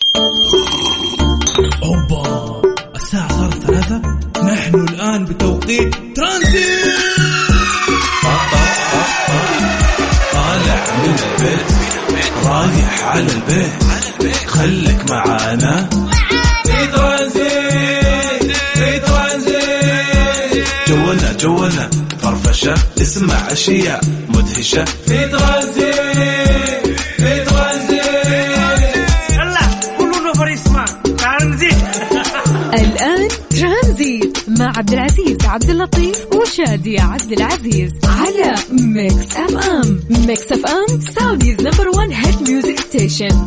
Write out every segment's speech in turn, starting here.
أوبا، الساعة صارت 3. نحن الآن بتوقيت ترانزيت. طالع من البيت رايح على البيت، خليك معانا في ترانزيت. في ترانزيت جولنا فرفشة، اسمع أشياء مدهشة في ترانزيت. في ترانزيت يلا كلنا فريسما ترانزيت. الآن ترانزيت مع عبد العزيز عبد اللطيف وشادية عبد العزيز على ميكس اف ام. ميكس اف ام سعوديز نمبر 1 هيت ميوزك ستيشن.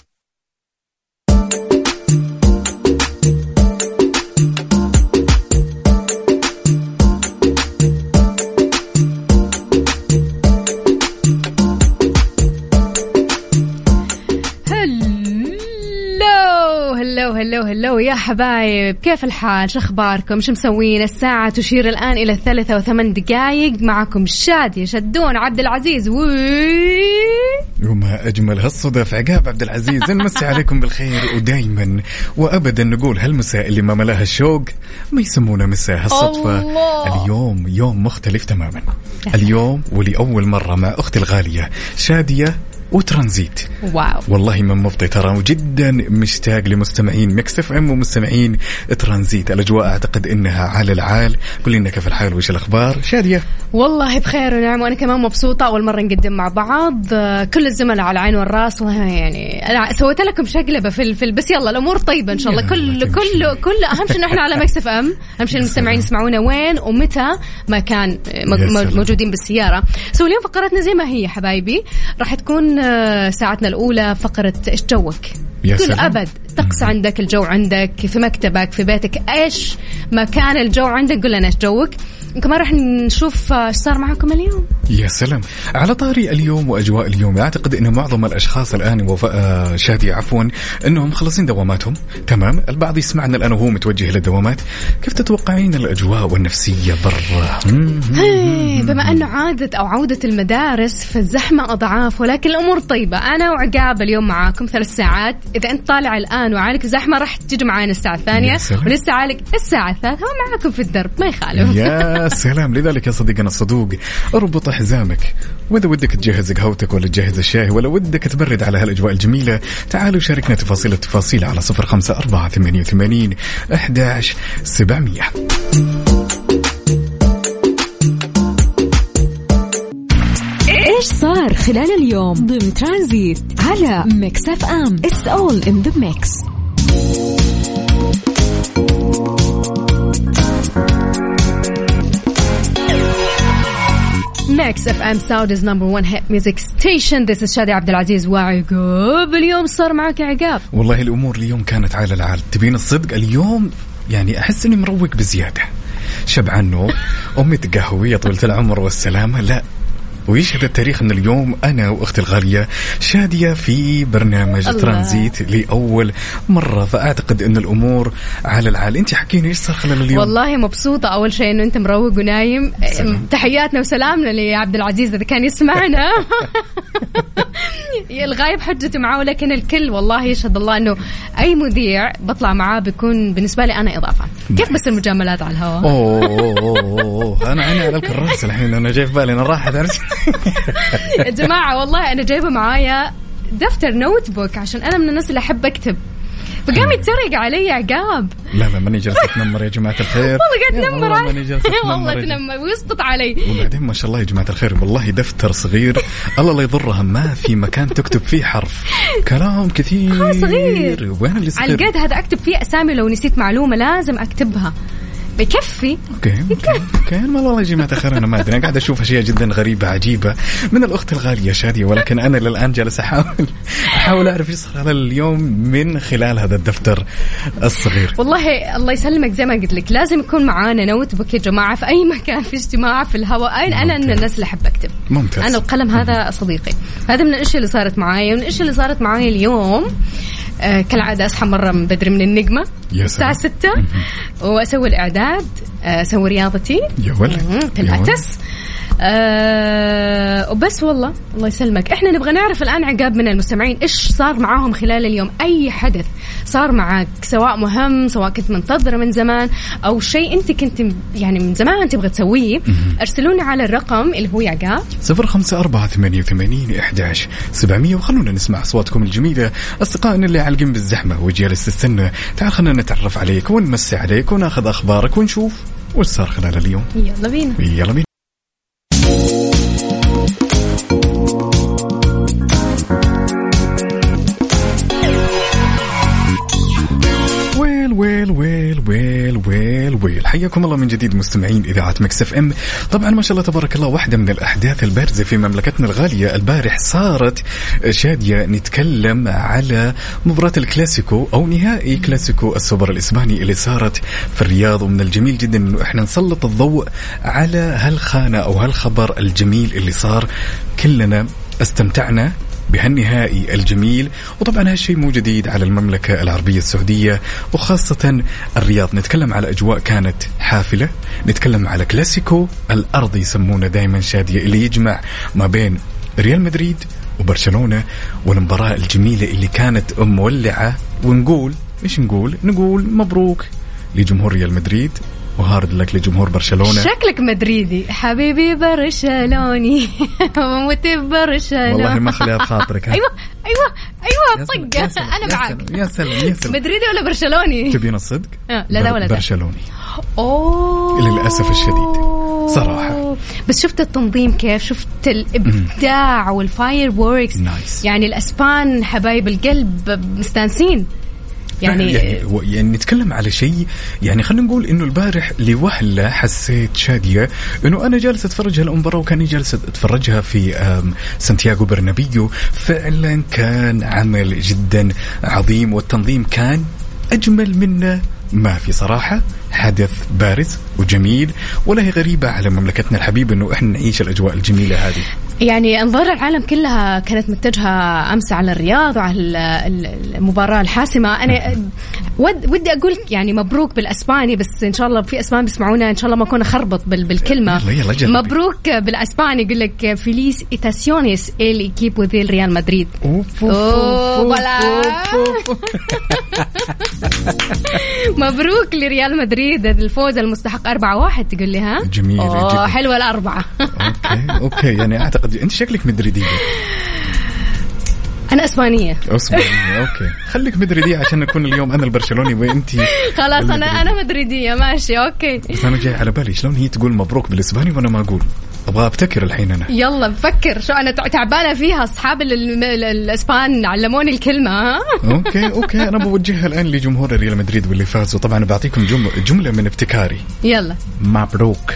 هلو يا حبايب، كيف الحال؟ شو اخباركم؟ شو مسوين؟ الساعة تشير الآن إلى 3:08. معكم شادية شدون عبد العزيز وما أجمل هالصدف. عقاب عبد العزيز، نمسي عليكم بالخير، ودايما وأبدا نقول هالمساء اللي ما ملاها الشوق ما يسمونه مساء. هالصدفة اليوم يوم مختلف تماما. اليوم ولأول مرة مع أختي الغالية شادية وترانزيت. واو والله من مبطي ترى، وجدا مشتاق لمستمعين ميكس اف ام ومستمعين ترانزيت. الأجواء أعتقد إنها على العال. قولي لنا كيف الحال وش الأخبار شادية؟ والله بخير ونعم، وأنا كمان مبسوطة. أول مرة نقدم مع بعض، كل الزملاء على العين والراس. يعني أنا سويت لكم شقلبة في بس يلا الأمور طيبة إن شاء الله. كل أهم شيء إنه إحنا على ميكس اف ام. أهم شيء المستمعين يسمعونا وين ومتى ما كان موجودين بالسيارة. سو اليوم فقرتنا زي ما هي حبايبي، راح تكون ساعتنا الأولى فقرة إيش جوك. كل أبد طقس عندك، الجو عندك في مكتبك في بيتك، إيش ما كان الجو عندك قل لنا إيش جوك. كمان راح نشوف إيش صار معكم اليوم. يا سلام على طاري اليوم وأجواء اليوم. أعتقد إن معظم الأشخاص الآن شادية عفوا إنهم مخلصين دواماتهم. تمام، البعض يسمعنا الآن وهو متوجه للدوامات. كيف تتوقعين الأجواء والنفسية برا؟ بما أنه عودة المدارس فالزحمة أضعاف، ولكن الأمور طيبة. أنا وعقاب اليوم معاكم 3 ساعات. إذا أنت طالع الآن وعالك زحمة راح تجي معانا الساعة 2 ولسه عالك الساعة 3 ومعاكم في الدرب، ما يخالف. يا سلام. لذلك يا صديقنا الصدوق اربط حزامك، وإذا ودك تجهز قهوتك ولا تجهز الشاي ولا ودك تبرد على هالأجواء الجميلة، تعالوا شاركنا تفاصيل على 0548811700. إيش صار خلال اليوم ضمن ترانزيت على ميكس اف ام. It's all in the mix. ميكس اف ام سعوديز نمبر 1 هيت ميوزك ستيشن. This is شادي عبد العزيز وعقاب. اليوم صار معك يا عقاب؟ والله الأمور اليوم كانت على العال. تبين الصدق اليوم يعني أحس إني مروق بزيادة، شبعان نوم، أمي تقهوية طولة العمر والسلامة. لا، ويشهد التاريخ أن اليوم أنا وأختي الغالية شادية في برنامج ترانزيت لأول مرة، فأعتقد أن الأمور على العال. أنت حكيني إيش صار خلال اليوم؟ والله مبسوطة. أول شيء أنه أنت مروق ونايم. تحياتنا وسلامنا لعبد العزيز إذا كان يسمعنا. الغايب حجته معاه، ولكن الكل والله يشهد الله أنه أي مذيع بطلع معاه بيكون بالنسبة لي أنا إضافة. كيف بس المجاملات على الهواء؟ أنا عيني على الكراس الحين. أنا جاي في بالي أنا راح أدرس. يا جماعة والله أنا جايبة معايا دفتر نوت بوك عشان أنا من الناس اللي أحب أكتب، فقام يتريق علي عقاب. لا ماني جالسة أتنمر يا جماعة الخير. والله قاعد تنمر. ماني جالسة والله تنمر ويسقط علي. وبعدين ما شاء الله يا جماعة الخير والله دفتر صغير الله لا يضرها، ما في مكان تكتب فيه حرف، كلام كثير صغير. وين اللي صغير؟ على قد هذا أكتب فيه أسامي، لو نسيت معلومة لازم أكتبها. بكفي. اوكي والله يا جماعه الخير انا ما ادري، انا قاعد اشوف اشياء جدا غريبه عجيبه من الاخت الغاليه شاديه، ولكن انا للان جالس احاول اعرف ايش صار اليوم من خلال هذا الدفتر الصغير. والله الله يسلمك، زي ما قلت لك لازم يكون معانا نوت بوك يا جماعه في اي مكان، في اجتماع، في الهواء. انا من الناس اللي احب اكتب. ممتاز. انا القلم هذا صديقي. هذا من الاشياء اللي صارت معايا. من الاشياء اللي صارت معايا اليوم كالعادة أصحى مرة من بدري من النجمة الساعة 6 وأسوي الإعداد، أسوي رياضتي يا ولد بلاتس، وبس والله الله يسلمك. احنا نبغى نعرف الآن عقاب من المستمعين إيش صار معاهم خلال اليوم. أي حدث صار معاك سواء مهم سواء كنت منتظرة من زمان أو شيء أنت كنت يعني من زمان تبغى تسويه أرسلونا على الرقم اللي هو عقاب 0548811700 وخلونا نسمع أصواتكم الجميلة. أصدقائنا اللي عالقين بالزحمة وجالس تستنى تعال خلنا نتعرف عليك ونمسي عليك وناخذ أخبارك ونشوف وش صار خلال اليوم. يلا بينا يلا بينا. ويل حياكم الله من جديد مستمعين إذاعة مكس اف ام. طبعا ما شاء الله تبارك الله واحدة من الأحداث البارزة في مملكتنا الغالية البارح صارت شادية نتكلم على مباراة الكلاسيكو أو نهائي كلاسيكو السوبر الإسباني اللي صارت في الرياض. ومن الجميل جدا إنه إحنا نسلط الضوء على هالخانة أو هالخبر الجميل اللي صار. كلنا استمتعنا بهالنهائي الجميل وطبعا هالشيء مو جديد على المملكة العربية السعودية وخاصة الرياض. نتكلم على أجواء كانت حافلة, نتكلم على كلاسيكو الأرض يسمونه دائما شادية اللي يجمع ما بين ريال مدريد وبرشلونة والمباراة الجميلة اللي كانت مولعة. ونقول إيش نقول مبروك لجمهور ريال مدريد وهارد لك لجمهور برشلونة. شكلك مدريدي حبيبي برشلوني وموت برشلونة والله ما خليها بخاطرك. أيوة طق أنا معك. يا سلام مدريدي ولا برشلوني؟ تبين الصدق؟ لا ولا برشلوني. للأسف الشديد صراحة. بس شفت التنظيم كيف, شفت الإبداع والفاير ووركس. يعني الأسبان حبايب القلب مستانسين. يعني نتكلم على شيء يعني خلينا نقول إنه البارح لوهلة حسيت شادية إنه أنا جالسة أتفرج هالمباراة وكان جالسة أتفرجها في سانتياغو برنابيو. فعلا كان عمل جدا عظيم والتنظيم كان أجمل منه ما في صراحة. حدث بارز وجميل ولا هي غريبة على مملكتنا الحبيبة إنه إحنا نعيش الأجواء الجميلة هذه. يعني أنظار العالم كلها كانت متجهة أمس على الرياض وعلى المباراة الحاسمة. أنا ودي أقول يعني مبروك بالأسباني بس إن شاء الله في أسبان بيسمعونا إن شاء الله ما أكون أخربط بالكلمة. يلا مبروك بالأسباني يقول لك فيليس إيتاسيونيس el equipo del Real Madrid. مبروك لريال مدريد الفوز المستحق 4-1. تقول لي ها جميل حلوة الأربعة. أوكي يعني أعتقد أنت شكلك مدريدية. أنا أسبانية. أوكي خليك مدريدية عشان نكون اليوم أنا البرشلوني وأنتي خلاص أنا مدريدية ماشي أوكي. بس أنا جاي على بالي شلون هي تقول مبروك بالإسباني وأنا ما أقول. أبغى أبتكر الحين أنا. يلا بفكر شو أنا تعبانة فيها. أصحاب الإسبان علموني الكلمة ها. أوكي أنا بوجهها الآن لجمهور ريال مدريد واللي فازوا. طبعا بعطيكم جملة من ابتكاري. يلا مبروك.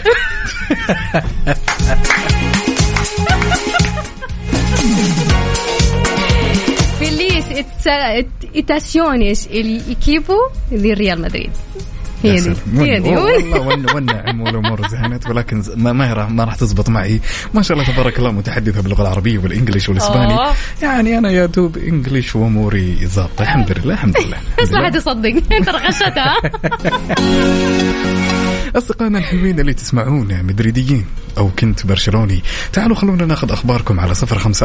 فيليس إيتاسيونيس el equipo de Real Madrid. هي دي والله والنعم والأمور زهنت ولكن ما راح تزبط معي. ما شاء الله تبارك الله متحدثة باللغة العربية والإنجليش والإسباني. يعني أنا يا دوب إنجليش وأموري ضابطة الحمد لله. بس ما حد يصدق أنت رغشتها. أصدقائنا الحلوين اللي تسمعونا مدريديين أو كنت برشلوني تعالوا خلونا ناخذ أخباركم على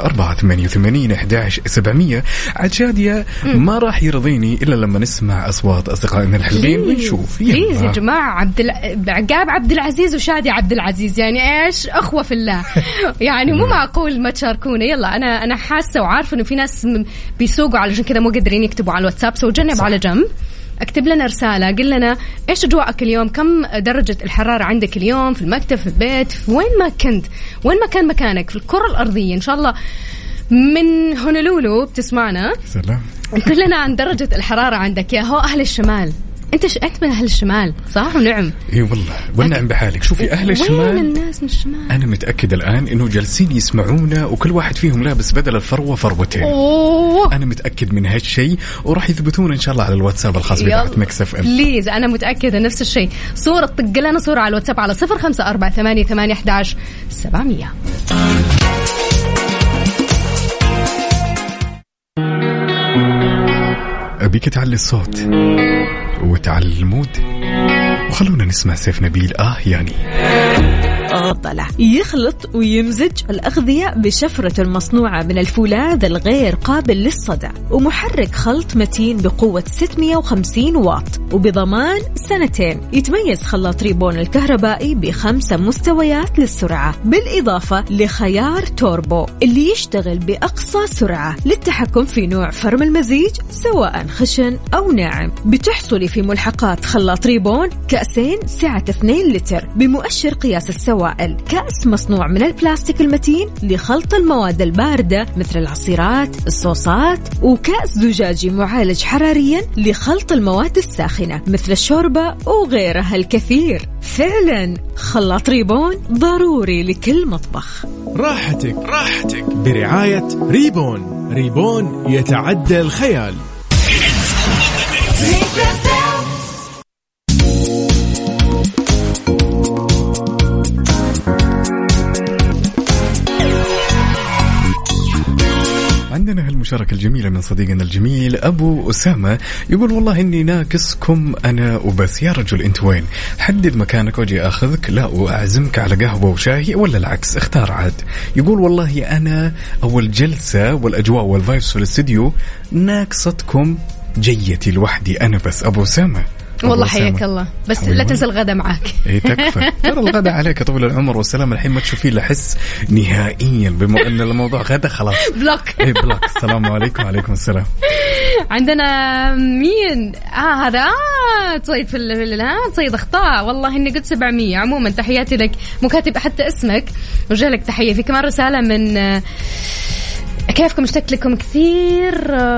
0548811700. عاد شادية ما راح يرضيني إلا لما نسمع أصوات أصدقائنا الحلوين ونشوف. بليز يا جماعة عقاب عبد العزيز وشادية عبد العزيز يعني إيش أخوة في الله. يعني مو معقول ما تشاركونا. يلا أنا حاسة وعارفة إنه في ناس بيسوقوا علشان كذا مو قادرين يكتبوا على الواتساب. سو جنب على جنب اكتب لنا رسالة قل لنا إيش أجواءك اليوم, كم درجة الحرارة عندك اليوم في المكتب في البيت في وين ما كنت, وين ما كان مكانك في الكرة الأرضية إن شاء الله. من هونولولو بتسمعنا سلام قل لنا عن درجة الحرارة عندك يا هو أهل الشمال. انت من اهل الشمال صح ونعم؟ اي والله والنعم بحالك. شوفي اهل الشمال وين الناس من الشمال انا متاكد الان انه جالسين يسمعونا وكل واحد فيهم لابس بدل الفروه فروتين. انا متاكد من هالشيء وراح يثبتون ان شاء الله على الواتساب الخاص بتاعت مكس اف ام. بليز انا متاكده نفس الشيء. صوره طق لنا صوره على الواتساب على 0548811700. أبيك تعلي الصوت وتعلي المود وخلونا نسمع سيف نبيل يعني المفضلة. يخلط ويمزج الأغذية بشفرة المصنوعة من الفولاذ الغير قابل للصدى، ومحرك خلط متين بقوة 650 واط وبضمان 2 سنين. يتميز خلاط ريبون الكهربائي ب5 مستويات للسرعة، بالإضافة لخيار توربو اللي يشتغل بأقصى سرعة للتحكم في نوع فرم المزيج سواء خشن أو ناعم. بتحصلي في ملحقات خلاط ريبون كأسين سعة 2 لتر بمؤشر قياس السوائل، كأس مصنوع من البلاستيك المتين لخلط المواد الباردة مثل العصيرات، الصوصات، وكأس زجاجي معالج حراريا لخلط المواد الساخنة مثل الشوربة وغيرها الكثير. فعلا خلاط ريبون ضروري لكل مطبخ. راحتك برعاية ريبون. ريبون يتعدى الخيال. عندنا هالمشاركة الجميلة من صديقنا الجميل أبو أسامة، يقول والله إني ناقصكم أنا وبس. يا رجل أنت وين؟ حدد مكانك وجي أخذك، لا وأعزمك على قهوة وشاي ولا العكس، اختار عاد. يقول والله أنا أول جلسة والأجواء والفايبس في الاستديو ناقصتكم، جيتي لوحدي أنا بس. أبو أسامة والله حياك الله، بس لا تنسى الغداء معاك. ايه تكفى ترى الغداء عليك طول العمر والسلام. الحين ما تشوفين لحس نهائيا بما ان الموضوع غدا خلاص بلوك. ايه بلوك. السلام عليكم. وعليكم السلام. عندنا مين؟ هذا تصيد في تصيد اخطاء. والله اني قلت 700. عموما تحياتي لك، مو كاتب حتى اسمك، وجالك تحيه. في كمان رساله من كيفكم، اشتقت لكم كثير.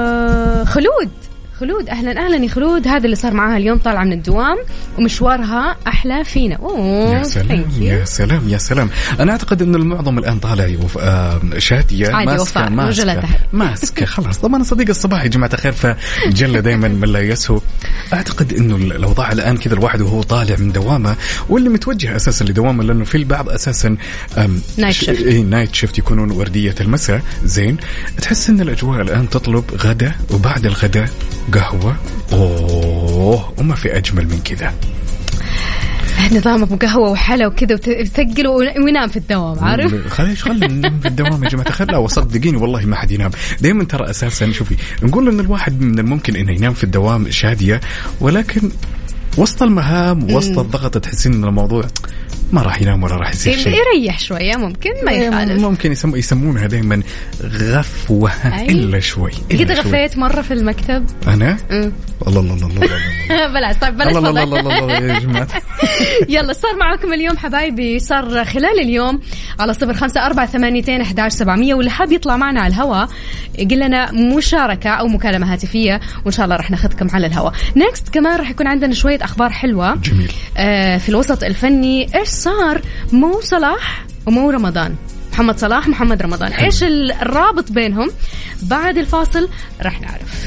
خلود اهلا يا خلود. هذا اللي صار معاها اليوم، طالعه من الدوام ومشوارها احلى فينا. يا سلام يا سلام يا سلام. انا اعتقد ان المعظم الان طالع شاديه ماسكه خلاص. طبعا صديق الصباح يا جماعه الخير، فجله دائما من لا يسهو. اعتقد انه الاوضاع الان كذا الواحد وهو طالع من دوامه واللي متوجه اساسا لدوامه، لانه في البعض اساسا نايت شيفت يكونون ورديه المساء. زين تحس ان الاجواء الان تطلب غدا، وبعد الغداء قهوة. وما في أجمل من كذا. نظام أبو قهوة وحلا وكذا وتثقل وينام في الدوام. عارف خلي ننام في الدوام يا جماعة الخير. لا وصدقيني والله ما حد ينام. دائما ترى أساسا شوفي نقول إن الواحد من الممكن إنه ينام في الدوام شادية، ولكن وسط المهام وسط الضغط تحسين إن الموضوع ما راح ينام ولا راح يصير شيء. يريح شوية ممكن، ما يخالف. ممكن يسمونها دائما غفوة. إلا شوي. قد غفيت مرة في المكتب أنا. الله بلاش. طيب بلاش. الله يا جماعة. يلا صار معكم اليوم حبايبي، صار خلال اليوم على 0548211700، واللي حاب يطلع معنا على الهواء يقول لنا مشاركة أو مكالمة هاتفية، وإن شاء الله رح ناخذكم على الهواء. نيكست كمان رح يكون عندنا شوية أخبار حلوة. جميل. في الوسط الفني إيش صار مو صلاح ومو رمضان، محمد صلاح محمد رمضان، إيش الرابط بينهم؟ بعد الفاصل رح نعرف.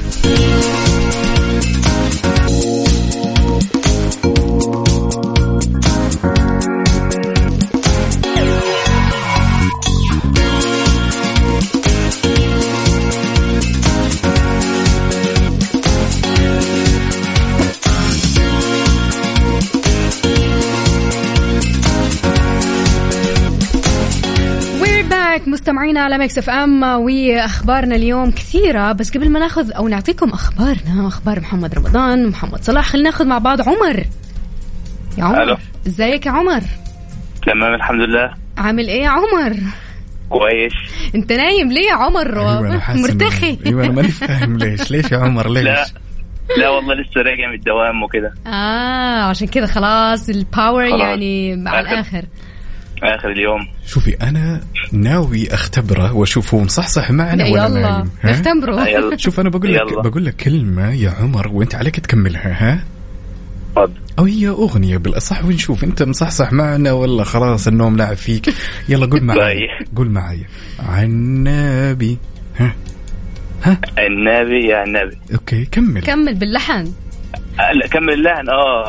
مستمعينا على ميكس اف ام، واخبارنا اليوم كثيره، بس قبل ما ناخذ او نعطيكم اخبارنا، اخبار محمد رمضان ومحمد صلاح، خلينا ناخذ مع بعض عمر. يا عمر ازيك يا عمر؟ تمام الحمد لله. عامل ايه يا عمر؟ كويس. انت نايم ليه يا عمر؟ مرتخي. ايوه انا ماني فاهم ليش يا عمر ليش؟ لا والله لسه راجع من الدوام وكده. عشان كده خلاص الباور يعني مع الاخر آخر اليوم. شوفي أنا ناوي أختبره وأشوفه مصحصح معنا ولا نايم. نختبره. شوف أنا بقول لك كلمة يا عمر وأنت عليك تكملها. ها أو هي أغنية بالأصح، ونشوف أنت مصحصح معنا ولا خلاص النوم لعب فيك. يلا قول معايا عنابي. ها النبي يا النبي. أوكي كمل باللحن. لا كمل اللحن.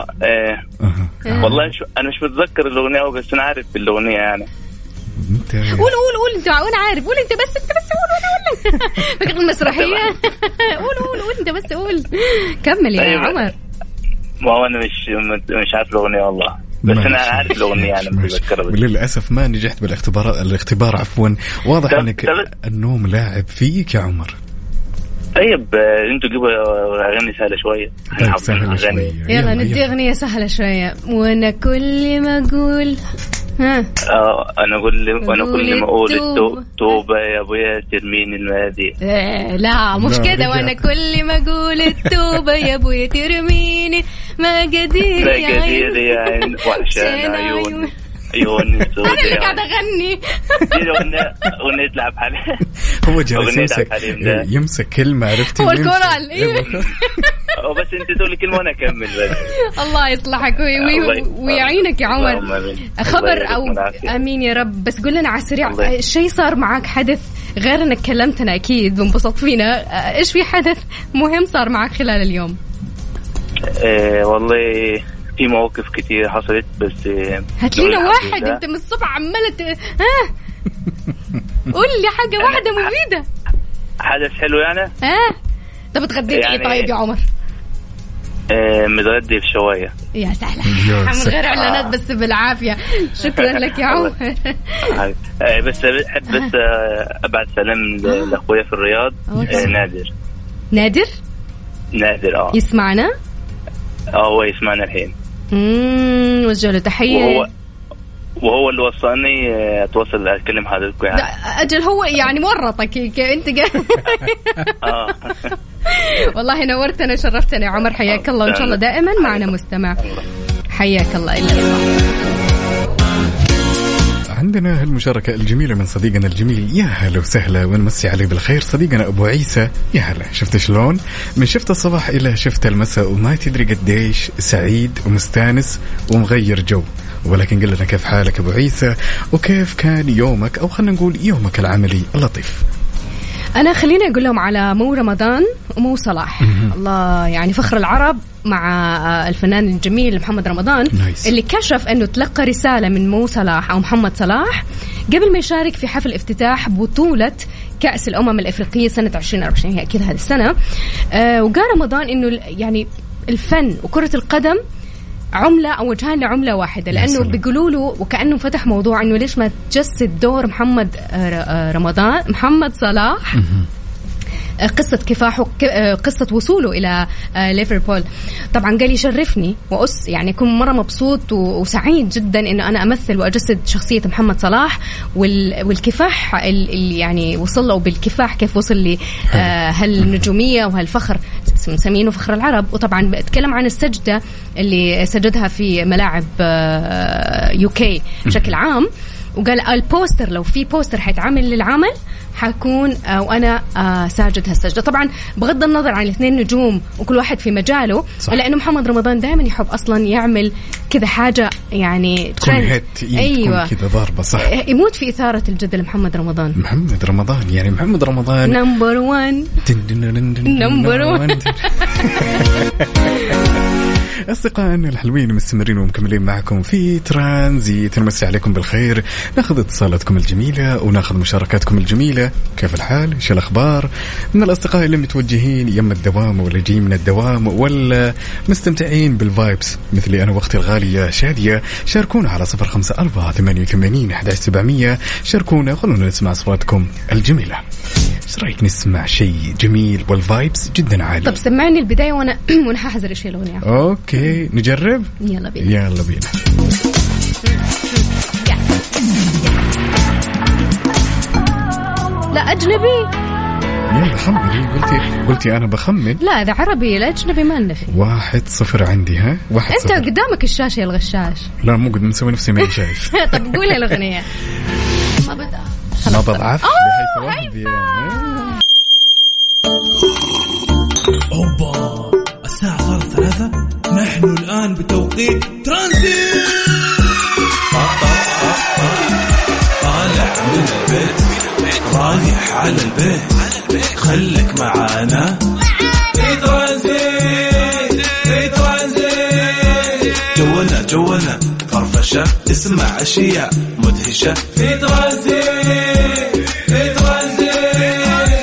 والله انا مش متذكر الاغنيه بس انا عارف الاغنيه يعني. قول انت، وانا عارف. قول انت بس قول فكرة المسرحيه. قول انت بس قول. كمل يا عمر. ما هو انا مش عارف الاغنيه والله. بس أنا عارف الأغنية أنا متذكرها. وللأسف ما نجحت الاختبار عفوا. واضح أنك النوم لاعب فيك يا عمر. طيب انتوا جيبوا اغاني سهله شويه. سهله شويه. يلا ندي اغنيه سهله شويه. وانا كل ما اقول انا كل ما اقول التوبه يا ابويا ترميني المناديل. لا مش كده. وانا كل ما اقول التوبه يا ابويا ترميني ما قدير يا عين وحشان عيوني أنا اللي قاعدة أغني. دي أغنية لعب حليم. هو جالس يمسك كلمة عرفتي. هو الكورال. بس أنت تقولي كلمة وأنا أكمل بس. الله يصلحك ويعينك يا عمر. خبر أو آمين يا رب. بس قول لنا على السريع شيء صار معك حدث غير أنك كلمتنا أكيد وانبسطت فينا. إيش في حدث مهم صار معك خلال اليوم؟ والله في مواقف كتير حصلت بس هاتلينا واحد. انت من الصبح عمالة قول لي حاجة واحدة مفيدة. حدث حلو يعني. طب تغديت يعني طيب يا عمر؟ متغدي في شواية. يا سهلة من غير اعلانات بس بالعافية. شكرا لك يا عمر. بس احب بس ابعت سلام لاخويا في الرياض. نادر يسمعنا. هو يسمعنا الحين. وجه له تحية. وهو اللي وصلني اتواصل اكلم حضرتك يعني. اجل هو يعني ورطك انت والله نورتنا شرفتنا يا عمر. حياك الله وان شاء الله دائما معنا مستمع. حياك الله. إلا الله. عندنا هالمشاركة الجميلة من صديقنا الجميل. يا هلا وسهلا ونمسي عليه بالخير صديقنا أبو عيسى. يا هلا. شفت شلون من شفت الصباح إلى شفت المساء وما تدري قديش سعيد ومستانس ومغير جو. ولكن قل لنا كيف حالك أبو عيسى وكيف كان يومك أو خلنا نقول يومك العملي اللطيف. أنا خليني أقول لهم على مو رمضان ومو صلاح. الله يعني فخر العرب مع الفنان الجميل محمد رمضان اللي كشف أنه تلقى رسالة من مو صلاح أو محمد صلاح قبل ما يشارك في حفل افتتاح بطولة كأس الأمم الأفريقية سنة 2024. هي أكيد هذه السنة. وقال رمضان أنه يعني الفن وكرة القدم عملة أو وجهان لعملة واحدة. لأنه بيقولوا له وكأنه فتح موضوع أنه ليش ما تجسد دور محمد صلاح قصة كفاحه قصة وصوله إلى ليفربول. طبعا قال يشرفني يعني أكون مرة مبسوط وسعيد جدا إنه أنا أمثل وأجسد شخصية محمد صلاح والكفاح اللي يعني وصل له بالكفاح كيف وصل لي هالنجومية وهالفخر مسمينه فخر العرب. وطبعا بتكلم عن السجدة اللي سجدها في ملاعب UK بشكل عام. وقال البوستر لو في بوستر حيتعمل للعمل حكون وأنا ساجد هالسجدة. طبعا بغض النظر عن الاثنين نجوم وكل واحد في مجاله صح. لأنه محمد رمضان دائما يحب أصلا يعمل كذا حاجة يعني أيوة كذا ضاربة صح. يموت في إثارة الجدل محمد رمضان يعني محمد رمضان نمبر 1 أصدقائنا الحلوين مستمرين ومكملين معكم في ترانزيت. نمسي عليكم بالخير. ناخذ اتصالاتكم الجميلة وناخذ مشاركاتكم الجميلة. كيف الحال؟ إيش الأخبار من الأصدقاء اللي متوجهين يم الدوام ولا جايين من الدوام ولا مستمتعين بالفايبس مثلي أنا وقتي الغالية شادية؟ شاركونا على 0548811700. شاركونا خلونا نسمع أصواتكم الجميلة. ايش رايك نسمع شيء جميل والفايبس جدا عالي؟ طب سمعني البداية وانا ححذر ايش الاغنية. اوكي نجرب. يلا بينا. لا اجنبي. يلا خمني. قلتي انا بخمن. لا اذا عربي الاجنبي ما لنا فيه. 1-0 عندي. 1-0. انت قدامك الشاشة يا الغشاش. لا مو قد نسوي نفسي ما شايف. طب قولي الاغنية. ما بضعف بحيث وحدي. أوبا الساعة صارت 3. نحن الآن بتوقيت ترانزيت. طالع من البيت رايح على البيت خليك معانا في ترانزيت. جونا فرفشة اسمع أشياء مدهشة في ترانزيت.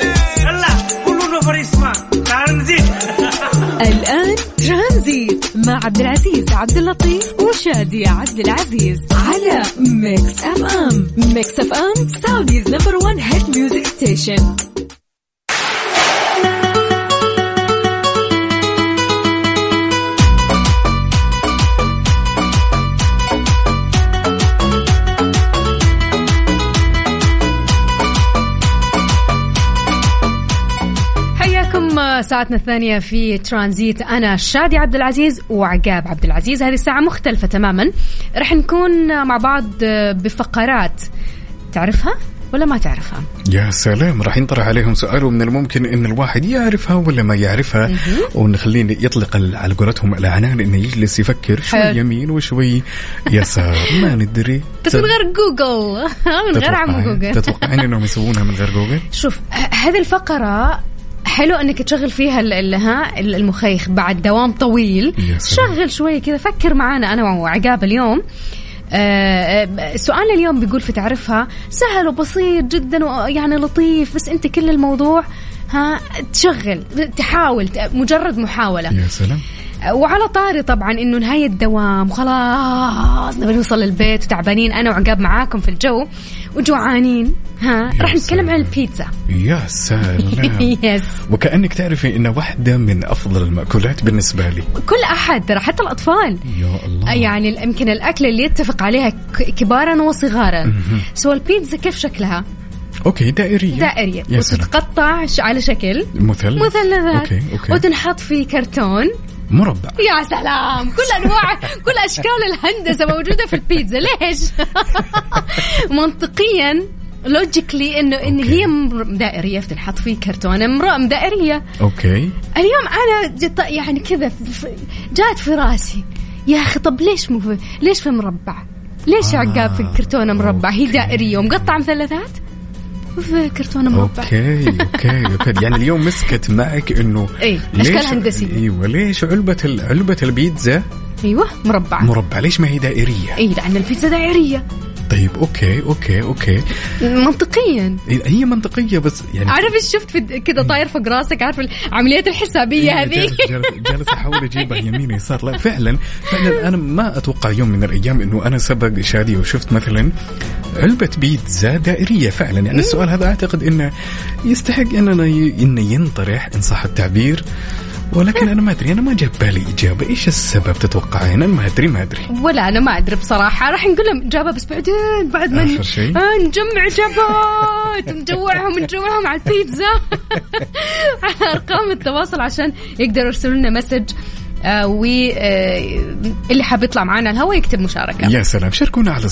يلا كلنا فريسمان ترانزيت. الآن ترانزيت مع مع عبد العزيز عبد اللطيف وشادية عبد العزيز على ميكس اف ام. ميكس اف ام سعوديز نمبر 1 هيت ميوزك ستيشن. ساعتنا الثانية في ترانزيت. أنا شادي عبد العزيز وعقاب عبد العزيز. هذه الساعة مختلفة تماما، رح نكون مع بعض بفقرات تعرفها ولا ما تعرفها. يا سلام، راح ينطرح عليهم سؤال ومن الممكن ان الواحد يعرفها ولا ما يعرفها، ونخليه يطلق على قولتهم العنان انه يجلس يفكر شوي يمين وشوي يسار ما ندري، بس من غير جوجل من غير عم جوجل. تتوقعين انهم يسوونها من غير جوجل؟ شوف هذه الفقرة حلو انك تشغل فيها المخيخ بعد دوام طويل. شغل شوي كذا، فكر معانا انا وعقاب اليوم. سؤال اليوم بيقول في تعرفها سهل وبسيط جدا ويعني لطيف، بس انت كل الموضوع تشغل تحاول، مجرد محاولة. يا سلام. وعلى طاري طبعا انه نهاية الدوام خلاص نبي نوصل للبيت وتعبانين انا وعقاب معاكم في الجو وجوعانين، راح نتكلم عن البيتزا. يا سلام. يس. وكأنك تعرفي إنه واحدة من أفضل المأكولات بالنسبة لي. كل أحد ترى، حتى الأطفال. يا الله. يعني يمكن الأكل اللي يتفق عليها كبارا وصغارا. سو البيتزا كيف شكلها؟ اوكي دائرية وتتقطع على شكل مثلثات. أوكي. وتنحط في كرتون مربع. يا سلام، كل انواع كل اشكال الهندسه موجوده في البيتزا. ليش؟ منطقيا لوجيكلي انه هي دائريه تنحط في كرتونه مرام دائريه. اوكي. اليوم انا يعني كذا جات في راسي، يا اخي طب ليش في مربع؟ ليش عقاب في كرتونه مربع؟ هي دائريه ومقطعه مثلثات في كرتونه مربع. اوكي. يعني اليوم مسكت معك انه اشكال هندسيه. ايوه، ليش علبه البيتزا مربع ليش ما هي دائريه؟ لان البيتزا دائريه. طيب اوكي منطقيا هي منطقيه، بس يعني عارف ايش شفت كذا طاير فوق راسك، عارف العمليات الحسابيه هذه. جالس احاول اجيبها يمين يسار. لا فعلا انا ما اتوقع يوم من الايام انه انا سبق شادي وشفت مثلا علبه بيتزا دائريه فعلا. يعني السؤال هذا اعتقد انه يستحق انه ينطرح ان صح التعبير، ولكن أنا ما أدري، أنا ما جاب بالي إجابة. إيش السبب تتوقعين؟ أنا ما أدري ولا أنا ما أدري بصراحة. راح نقول لهم إجابة بس بعد ما نجمع إجابات نجوعهم على البيتزا على أرقام التواصل عشان يقدروا يرسلوا لنا مسج، واللي حاب يطلع معنا الهواء يكتب مشاركة. يا سلام، شاركونا على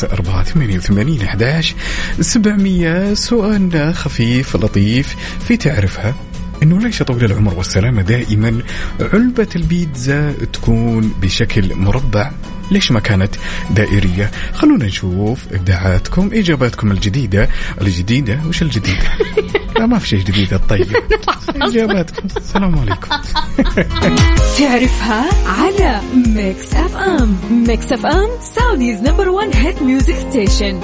0548811700. سؤالنا خفيف لطيف في تعرفها إنه ليش طويل العمر والسلامة دائما علبة البيتزا تكون بشكل مربع؟ ليش ما كانت دائرية؟ خلونا نشوف إبداعاتكم، إجاباتكم الجديدة. وش الجديدة؟ لا ما في شيء جديد. الطيب إجاباتكم. السلام عليكم. تعرفها على ميكس اف ام. ميكس اف ام سعوديز نمبر 1 هيت ميوزك ستيشن.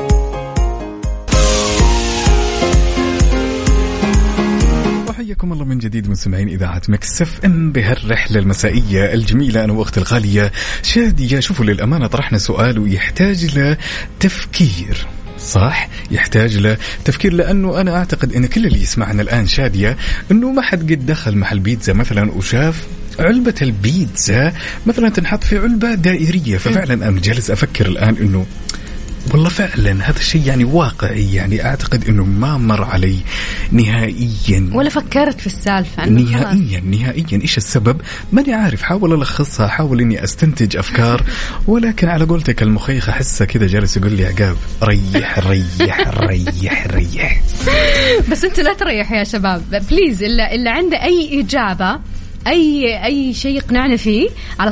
حياكم الله من جديد مستمعين إذاعة ميكس اف ام بهالرحلة المسائية الجميلة. أنا وأختي الغالية شادية. شوفوا للأمانة طرحنا سؤال ويحتاج له تفكير، صح؟ يحتاج له تفكير، لأنه أنا أعتقد أن كل اللي يسمعنا الآن شادية أنه ما حد قد دخل محل بيتزا مثلا وشاف علبة البيتزا مثلا تنحط في علبة دائرية. ففعلا أنا جالس أفكر الآن أنه والله فعلا هذا الشيء يعني واقعي، يعني أعتقد أنه ما مر علي نهائيا ولا فكرت في السالفة نهائيا. إيش السبب؟ ماني عارف. حاول ألخصها، حاول أني أستنتج أفكار، ولكن على قولتك المخيخ أحسه كذا جالس يقول لي عقاب ريح ريح ريح ريح. بس أنت لا تريح يا شباب بليز. إلا عنده أي إجابة أي شيء يقنعنا فيه على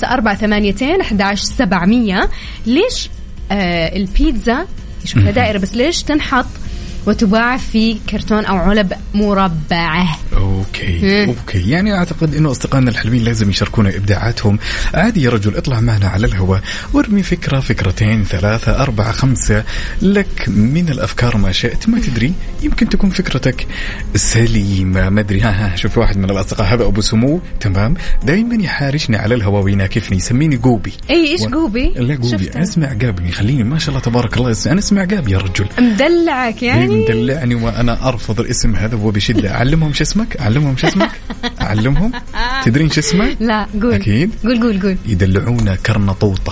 0548811700. ليش البيتزا شكلها دائرة بس ليش تنحط وتباع في كرتون أو علب مربعة؟ اوكي يعني اعتقد انه اصدقائنا الحلوين لازم يشاركونا ابداعاتهم. عادي يا رجل، اطلع معنا على الهواء وارمي فكره، فكرتين، 3 4 5 لك من الافكار ما شئت. ما تدري يمكن تكون فكرتك سليمه، ما ادري. شوف واحد من الاصدقاء هذا ابو سمو، تمام، دائما يحارشني على الهواء ويناكفني، يسميني قوبي. ايش قوبي؟ لا قوبي، اسمع قابي، خليني ما شاء الله تبارك الله، انا اسمع قابي يا رجل. مدلعك يعني؟ مدلعني وانا ارفض الاسم هذا وبشده. اعلمهم شو اسمك، اعلمهم. تدرين شو اسمه؟ لا قول. اكيد قول. يدلعونا كرنطوطه.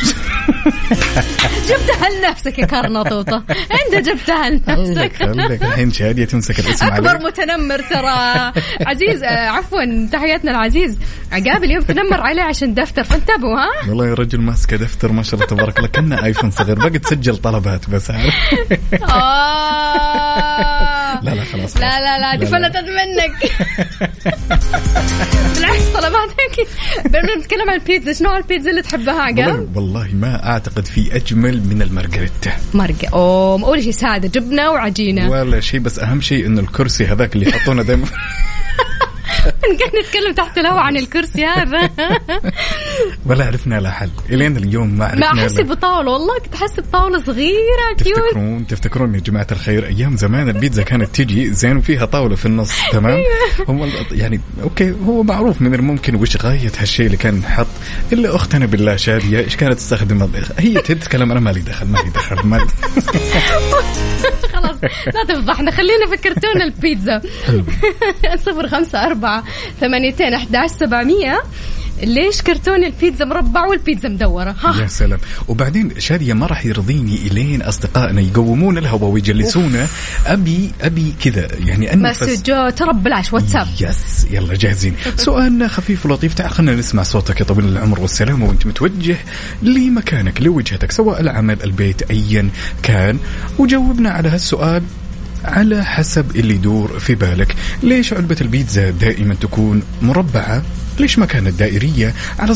جبتها لنفسك يا كرنطوطه، انت جبتها لنفسك. الحين شادية تمسك الاسم اكبر عليك. متنمر ترى عزيز. عفوا، تحياتنا العزيز عقاب اليوم تنمر عليه عشان دفتر، فانتبهوا. ها والله يا رجل ماسكه دفتر ما شاء الله تبارك الله، كنا ايفون صغير، بقى تسجل طلبات بس. عارف؟ لا خلاص. لا دي فلتت منك. بالعكس طلباتك. بدنا نتكلم عن البيتزا. شنو البيتزا اللي تحبها عقاب؟ والله ما اعتقد في اجمل من المارغريتا. اول شيء ساده، جبنه وعجينه ولا شيء، بس اهم شيء انه الكرسي هذاك اللي يحطونه دائما. قاعد نتكلم تحت الهواء عن الكرسي هذا. ولا عرفنا له حل الين اليوم. ما عرفنا. ما احسب بطاوله، والله كنت احسب طاوله صغيره كيوت. تفتكرون يا جماعه الخير ايام زمان البيتزا كانت تيجي زين وفيها طاوله في النص، تمام. هم يعني اوكي، هو معروف من الممكن وش غايه هالشيء اللي كان نحط. الا اختنا بالله شاديه ايش كانت تستخدم؟ هي تتكلم، انا مالي دخل. خلاص لا تفضحنا، خلينا في كرتون البيتزا. 0548811700. ليش كرتون البيتزا مربع والبيتزا مدورة؟ يا سلام. وبعدين شادية ما راح يرضيني إلين أصدقائنا يقومون الهواء ويجلسونا. أبي كذا يعني مسجو ترى بلاش واتساب. يس يلا جاهزين. سؤالنا خفيف ولطيف، تعال خلنا نسمع صوتك يا طويل العمر والسلامة وانت متوجه لمكانك لوجهتك سواء العمل البيت أيا كان، وجاوبنا على هالسؤال على حسب اللي يدور في بالك. ليش علبة البيتزا دائما تكون مربعة؟ ليش ما كانت دائرية؟ على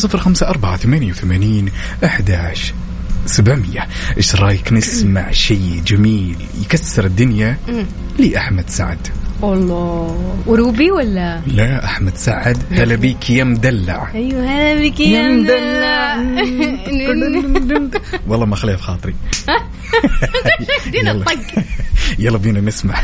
0548811700. إيش رأيك نسمع شيء جميل يكسر الدنيا لأحمد سعد؟ الله. وروبي ولا لا أحمد سعد. هلا بيك يا مدلع. أيوه هلا بيك يا مدلع. والله ما خليها في خاطري. دينا الطق. يلا بينا نسمع.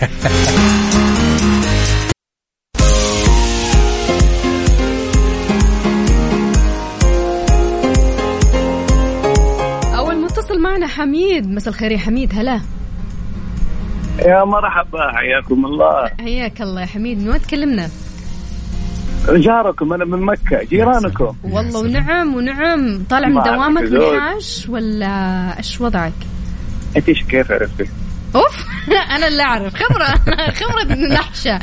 أول متصل معنا حميد. مساء الخير يا حميد. هلا يا مرحبا، حياكم الله. حياك الله يا حميد. من وين تكلمنا؟ جاركم، أنا من مكة، جيرانكم. والله ونعم. طالع من دوامك منحاش ولا إيش وضعك؟ أنت إيش كيف عرفتي؟ أوف. أنا اللي أعرف. خبرة نحشة.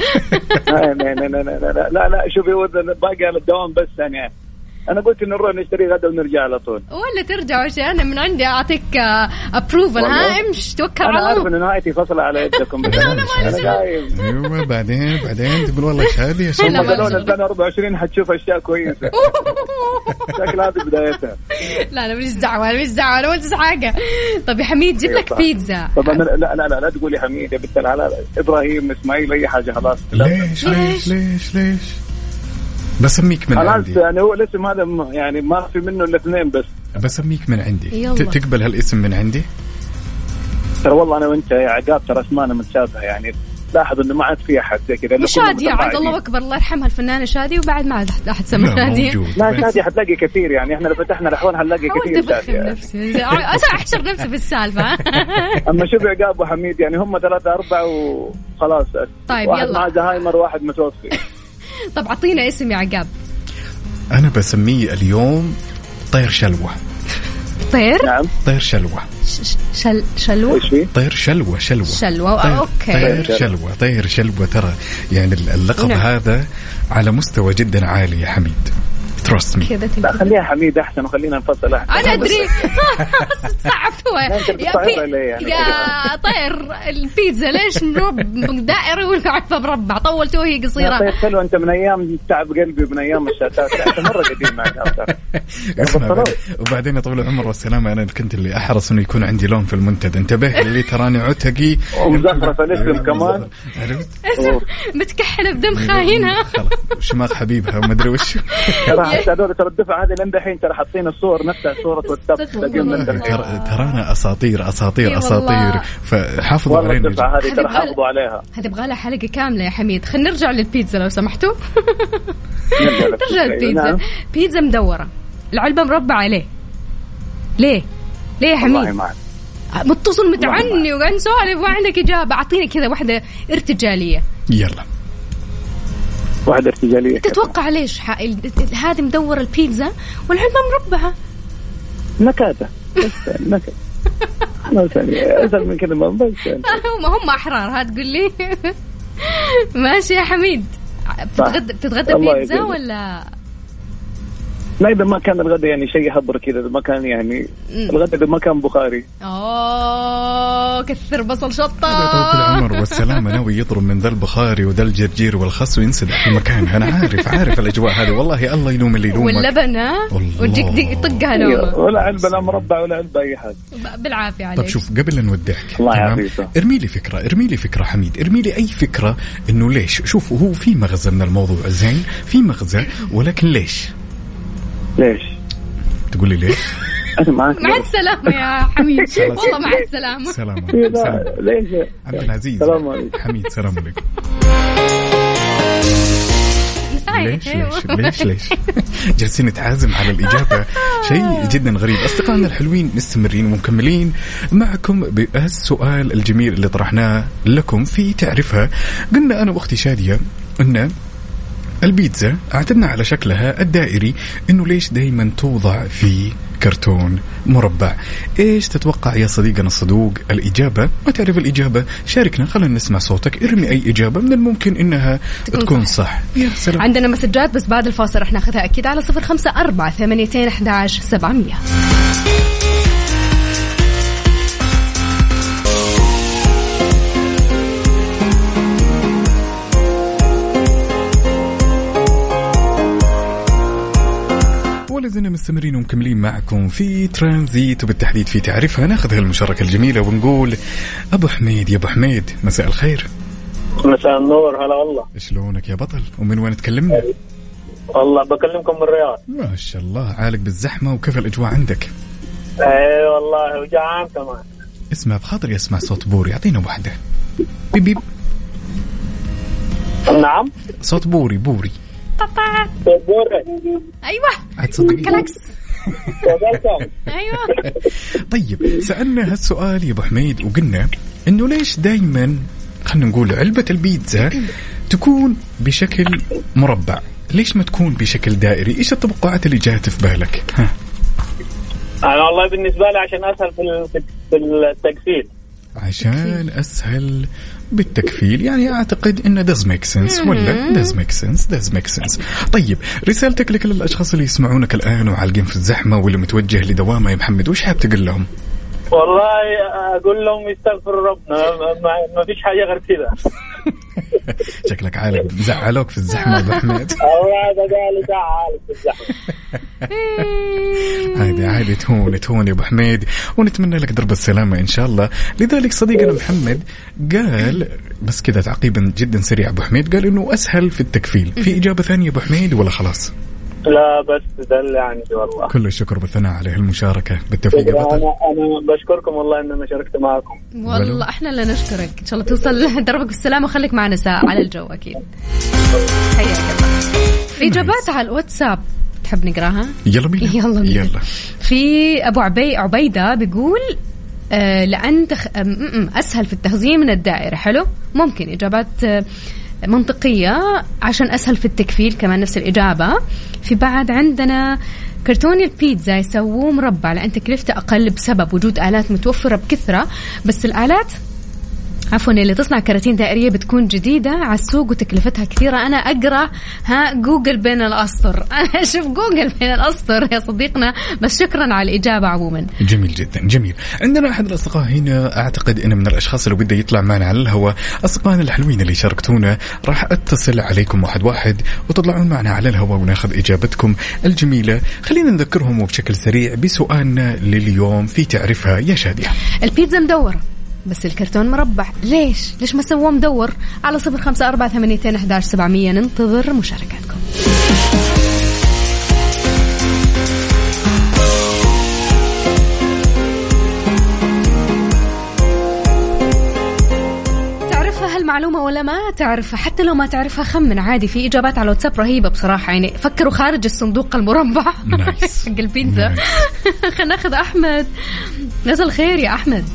لا شوفي، باقي على الدوام بس ثانية. أنا قلت إنه نروح نشتري غدا ونرجع على طول. ولا ترجع وش أنا من عندي أعطيك أبروفل. امش توكل على الله. أنا عارف إنه نهايتي فصل على يدكم. أنا أيوة بعدين تقول والله شادي مثلا 2024 حتشوف أشياء كويسة. شكل هذه بدايتها. لا مش دعوة أنا ما أنت حاجة. طب يا حميد جيب لك بيتزا. طب أنا لا تقولي حميد يا بنت الحلال. إبراهيم إسماعيل أي حاجة خلاص. ليش بسميك من عندي. يعني هو الاسم هذا يعني ما في منه إلا 2 بس. بسميك من عندي. تقبل هالاسم من عندي؟ ترى والله أنا وأنت يا عقاب ترى اسمانا متشابهة، يعني لاحظ إنه ما عاد في أحد زي كذا. شادية عاد الله أكبر الله يرحمها الفنانة شادية، وبعد ما عاد أحد سمى شادية. لا شادية حتلاقي كثير، يعني إحنا لو فتحنا الأحوال هنلاقي كثير شادية. أحشر نفسي في السالفة. أما شوف عقاب وحميد يعني هم 3 4 وخلاص. طيب واحد يلا. مع زهايمر وواحد متوفي. طب عطينا اسم يا عقاب. أنا بسميه اليوم طير شلوة. طير؟ نعم طير شلوة. شلوة؟ طير شلوة. أوكي. طير شلوة ترى يعني اللقب هذا على مستوى جدا عالي يا حميد. trust me. لا خليها حميد أحسن وخلينا نفصل أحسن. أنا أدري صعبتوها يا طير. البيتزا ليش دائري والعفة مربع؟ طولتوه هي قصيرة. طيب حلو، أنت من أيام تعب قلبي ومن أيام الشاشات، أنت مرة قديم معك. وبعدين طول العمر والسلامة أنا كنت اللي أحرص إنه يكون عندي لون في المنتدى. انتبه اللي تراني عتقي ومزخرف الاسم كمان. متكحلة بدم خاينها. شماغ حبيبها وما أدري وش. ترى الدفعة هذه لين دحين ترى حاطين الصور نفسها صورة واتساب. ترانا أساطير فحافظوا علينا. الدفعة هذه ترى حافظوا عليها. هذه يبغى لها حلقة كاملة يا حميد. خلينا نرجع للبيتزا لو سمحتوا. نرجع للبيتزا. بيتزا مدورة، العلبة مربعة. ليه يا حميد؟ متصل متعني وقاعد نسولف وعندك إجابة. أعطينا كذا واحدة ارتجالية. يلا واحدة ارتجالية. تتوقع ليش هذه مدورة البيتزا والعلبة مربعة؟ نكاتة. نكاتة. ما ثاني أسهل من كده ما بس. هم أحرار هتقول لي. ماشي يا حميد. بتتغدى بيتزا ولا؟ لا إذا ما كان الغداء يعني شيء هبر كذا، إذا ما كان يعني الغداء إذا ما كان بخاري. كثر بصل شطة. طول العمر والسلامة ناوي يضرب من ذا البخاري وذا الجرجير والخس وينسدح في مكان. أنا عارف الأجواء هذه والله. الله يلوم اللي يلومك. واللبن وتجيك يطقها نومة. ولا علبة لا مربع ولا علبة أي حاجة. بالعافية عليك. طب شوف قبل لا نودعك الله يعافيك ارمي لي فكرة حميد. ارمي لي أي فكرة إنه ليش. شوف هو في مغزى من الموضوع زين، في مغزى، ولكن ليش تقول لي ليش؟ مع السلامة يا حميد. والله مع السلامة. سلام. ليش عبد العزيز حميد سلام عليكم. ليش جالسين نتعازم على الإجابة. شيء جدا غريب. أصدقائنا الحلوين مستمرين ومكملين معكم بالسؤال الجميل اللي طرحناه لكم في تعرفها. قلنا أنا وأختي شادية أن البيتزا اعتدنا على شكلها الدائري، إنه ليش دايما توضع في كرتون مربع. إيش تتوقع يا صديقنا الصدوق الإجابة؟ ما تعرف الإجابة شاركنا، خلينا نسمع صوتك. ارمي أي إجابة من الممكن إنها تكون صح. يا سلام. عندنا مسجات بس بعد الفاصل رح ناخذها أكيد على 0548811700. ولازلنا مستمرين ومكملين معكم في ترانزيت، وبالتحديد في تعرفها. ناخذ هالمشاركة الجميلة ونقول أبو حميد. يا أبو حميد مساء الخير. مساء النور. هلا والله. شلونك يا بطل؟ ومن وين تكلمنا؟ والله بكلمكم من الرياض. ما شاء الله عالق بالزحمة. وكيف الأجواء عندك؟ اي والله وجعان كمان. اسمع بخاطري اسمع صوت بوري. أعطينا واحدة. بيب. نعم صوت بوري. أيوة كلاكس. أيوة. طيب سألنا هالسؤال يا أبو حميد وقلنا إنه ليش دايما خلنا نقول علبة البيتزا تكون بشكل مربع، ليش ما تكون بشكل دائري؟ إيش التوقعات اللي جات في بالك؟ أنا والله بالنسبة لي عشان أسهل في التجفيف. عشان أسهل بالتكفيل يعني. أعتقد إنه does make sense ولا does make sense. طيب رسالتك لكل الأشخاص اللي يسمعونك الآن وعالقين في الزحمة واللي متوجه لدوامه يا محمد، وش حاب تقول لهم؟ والله أقول لهم يستغفروا ربنا، ما فيش حاجة غير كذا. شكلك عالق زعلوك في الزحمة أبو حميد. الله هذا قال زعلك في الزحمة. عادي تهون يا أبو حميد، ونتمنى لك درب السلامة إن شاء الله. لذلك صديقنا محمد قال بس كذا تعقيبا جدا سريع. أبو حميد قال إنه أسهل في التكفيل. في إجابة ثانية أبو حميد ولا خلاص؟ لا بس ده اللي يعني والله. كل الشكر والثناء عليه المشاركة. بالتوفيق. أنا بشكركم والله إن أنا شاركت معكم. والله إحنا اللي نشكرك. إن شاء الله توصل دربك بالسلامة وخليك معنا ساعة على الجو أكيد. حياك الله. في إجابات على الواتساب تحب نقراها؟ يلا بينا. في أبو عبيدة بيقول لأن أسهل في التخزين من الدائرة. حلو، ممكن إجابات منطقية عشان أسهل في التكفيل كمان نفس الإجابة. في بعد عندنا كرتون البيتزا يسووه مربع لأن تكلفته أقل بسبب وجود آلات متوفرة بكثرة، بس الآلات عفوا اللي تصنع كراتين دائرية بتكون جديدة على السوق وتكلفتها كثيرة. أنا أقرأ جوجل بين الأسطر. أنا أشوف جوجل بين الأسطر يا صديقنا. بس شكرا على الإجابة عموما. جميل جدا جميل. عندنا أحد الأصدقاء هنا أعتقد إنه من الأشخاص اللي بده يطلع معنا على الهواء. أصدقائنا الحلوين اللي شاركتونا راح أتصل عليكم واحد وتطلعون معنا على الهواء وناخذ إجابتكم الجميلة. خلينا نذكرهم وبشكل سريع بسؤالنا لليوم في تعرفها يا شادية. البيتزا مدورة بس الكرتون مربع، ليش ما سواه مدور؟ على 0548811700 ننتظر مشاركاتكم. تعرفها هالمعلومة ولا ما تعرفها؟ حتى لو ما تعرفها خمن عادي، في إجابات على الواتساب رهيبة بصراحة، يعني فكروا خارج الصندوق المربع حق البيتزا. خلينا ناخذ أحمد. نزل خير يا أحمد.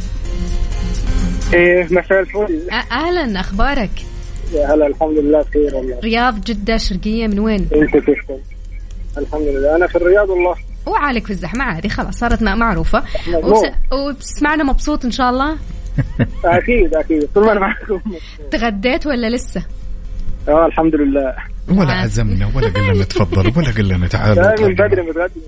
ايه مساء الفل. اهلا، اخبارك؟ يا هلا الحمد لله بخير والله. رياض، جدة، شرقية، من وين؟ انت كيفكم؟ الحمد لله انا في الرياض والله. وعليك في الزحمة عادي، خلاص صارت معروفة. وبتسمعنا مبسوط ان شاء الله؟ اكيد طول ما انا معكم. تغديت ولا لسه؟ الحمد لله. ولا عزمنا ولا قلنا تفضل ولا قلنا تعالوا. من بدري متغدي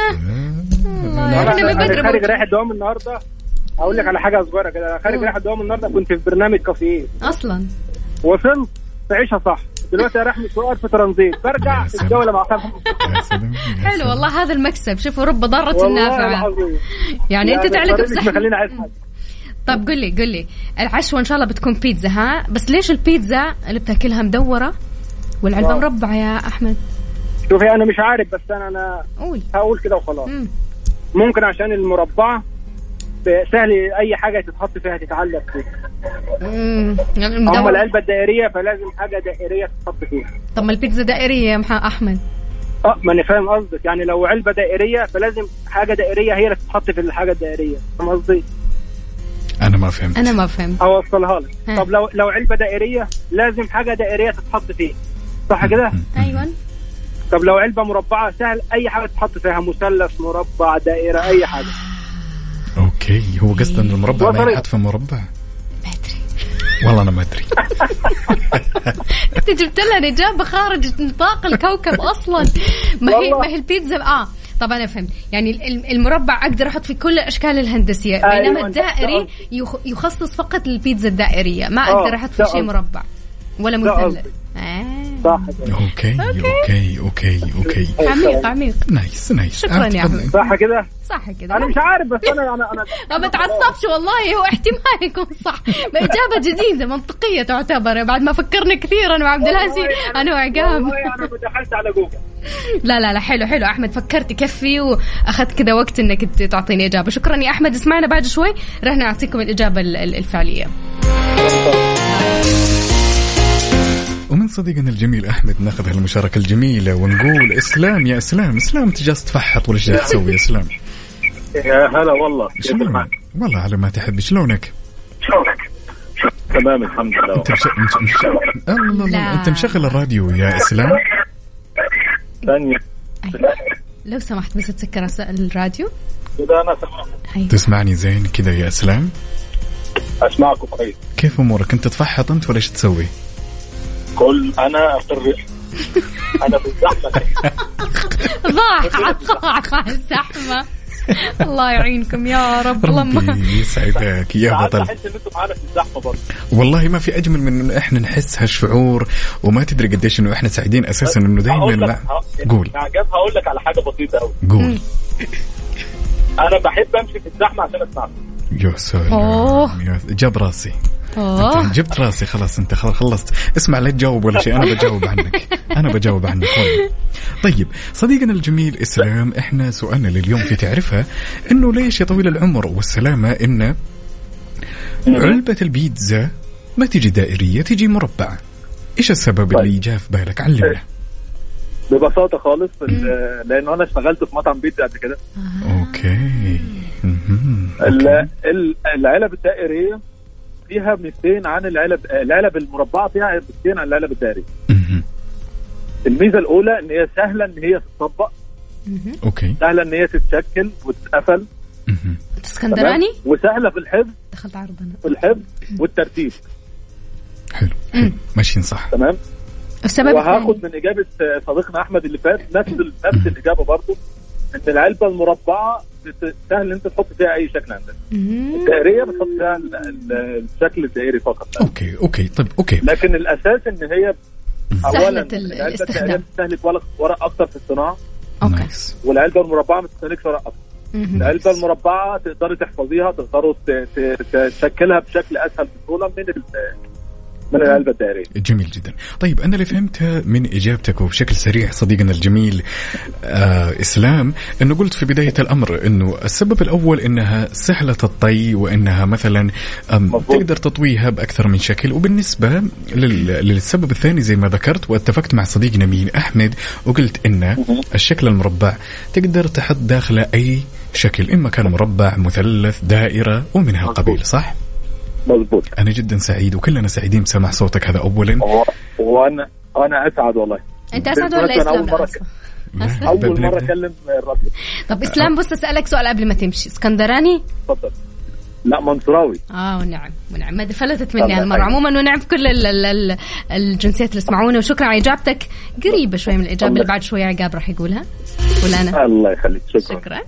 من بدري. خارج رايح الدوام النهارده. أقول لك على حاجة صغيرة كده. خارج رايح الدوام النهاردة، كنت في برنامج كافيين أصلا. وصلت تعيشها صح. دلوقتي رايح مشوار في ترانزيت، برجع الجولة مع صاحبي. حلو والله هذا المكسب. شوفوا رب ضارة نافعة. يعني أنت تعلق بصحة. طب قل لي العشوة إن شاء الله بتكون بيتزا، ها؟ بس ليش البيتزا اللي بتاكلها مدورة والعلبة مربعة يا أحمد؟ شوفي أنا مش عارف، بس أنا هقول كده وخلاص. ممكن عشان المربعة سهل اي حاجه تتحط فيها تتعلق فيها. اما العلبه الدائريه فلازم حاجه دائريه تتحط فيها. طب ما البيتزا دائريه يا احمد. ما انا فاهم قصدك، يعني لو علبه دائريه فلازم حاجه دائريه هي اللي تتحط في الحاجه الدائريه. فاهم قصدي؟ انا ما فهمت. اوصلها لك. طب لو علبه دائريه لازم حاجه دائريه تتحط فيها، صح كده؟ ايوه. طب لو علبه مربعه سهل اي حاجه تتحط فيها، مثلث، مربع، دائره، اي حاجه. اوكي، هو قصدا المربع ما ينحط في مربع. ما ادري والله انا ما ادري. انت جبت لنا اجابه خارج نطاق الكوكب اصلا. ما هي البيتزا. طب انا فهمت، يعني المربع اقدر احط في كل الاشكال الهندسيه، بينما الدائري يخصص فقط للبيتزا الدائريه، ما اقدر احط في شيء مربع ولا مثلث. صح. اوكي عميق. نايس. شكرا يا احمد. صح كده. انا مش عارف، بس انا ما بتعصبش والله، هو احتمال يكون صح. اجابه جديده منطقيه تعتبر بعد ما فكرنا كثير انا وعبد الهادي انا وعقاب. انا دخلت على جوجل. لا حلو احمد، فكرت يكفي واخذت كذا وقت انك تعطيني اجابه. شكرا يا احمد. اسمعنا بعد شوي راح نعطيكم الاجابه الفعليه. ومن صديقنا الجميل أحمد ناخذ هالمشاركة الجميلة ونقول إسلام. يا إسلام أنت جالس تفحط ولا ايش تسوي يا إسلام؟ يا هلا والله. والله على ما تحب. شلونك؟ تمام الحمد لله. أنت مشغل الراديو يا إسلام؟ ثانية لو سمحت بس تسكر الراديو. كذا أنا تسمعني زين كذا يا إسلام؟ أسمعكم كويس. كيف أمورك؟ أنت تفحط أنت ولا ايش تسوي؟ أنا أقرر. أنا بالزحمة. ضاع الزحمة. الله يعينكم يا رب. ربي يسعدك يا بطل. أحس إن أنتم معنا في الزحمة برضه. والله ما في أجمل من إنه إحنا نحس هالشعور، وما تدري قديش إنه إحنا سعيدين أساسا إنه دايما. قول. هقول لك على حاجة بسيطة أوي. قول. أنا بحب أمشي في الزحمة عشان أسمعك. يا سلام. جاب راسي. انت جبت راسي خلاص. انت خلصت. اسمع لا تجاوب ولا شيء، انا بجاوب عنك. طيب صديقنا الجميل اسلام، احنا سؤالنا لليوم في تعرفها انه ليش يا طويل العمر والسلامة ان علبة البيتزا ما تيجي دائرية تيجي مربعة؟ ايش السبب اللي جاء في بالك؟ علمنا. ببساطة خالص لانه انا اشتغلت في مطعم بيتزا قبل كده. اوكي. العلب الدائرية فيها ميزتين عن العلب المربعة فيها ميزتين عن العلب الدائرية. الميزة الأولى إن هي سهلة إن هي تطبق. أوكي. سهلة إن هي تتشكل وتتقفل. اسكندراني وسهله في الحفظ. دخلت عرضنا في الحفظ والترتيب. حلو ماشيين صح. تمام. السبب وهاخد من اجابه صديقنا احمد اللي فات نفس الاجابه برضو، ان العلبه المربعه سهل انت تحط فيها اي شكل عندك. الدائريه بتحط فيها الشكل الدائري فقط. اوكي طيب اوكي. لكن الاساس ان هي اولا الاستخدام تستهلك ورق اكتر في الصناعه. اوكي. والعلبه المربعه ما تستهلكش ورق اكتر. العلبه المربعه تقدري تحفظيها، تقدروا تشكلها بشكل اسهل بسهوله من العلبة الدائرية. جميل جدا. طيب أنا اللي فهمتها من إجابتك وبشكل سريع صديقنا الجميل إسلام، أنه قلت في بداية الأمر أنه السبب الأول أنها سهلة الطي، وأنها مثلا تقدر تطويها بأكثر من شكل. وبالنسبة للسبب الثاني زي ما ذكرت واتفقت مع صديقنا مين أحمد، وقلت أن الشكل المربع تقدر تحط داخله أي شكل، إما كان مربع مثلث دائرة ومنها القبيل. صح؟ مظبوط. أنا جدا سعيد وكلنا سعيدين بسمع صوتك هذا أولا. وأنا أسعد والله. أنت أسعد ولا إسلام؟ أول مرة أكلم الراديو. طب إسلام بص أسألك سؤال قبل ما تمشي، اسكندراني؟ تفضل. لا منصراوي. ونعم ما فلتت مني هالمرة. عموما ونعم كل الجنسيات اللي يسمعونا، وشكرا على إجابتك قريبة شوي من الإجابة اللي بعد شوي عقاب راح يقولها ولا أنا؟ الله يخليك. شكرا.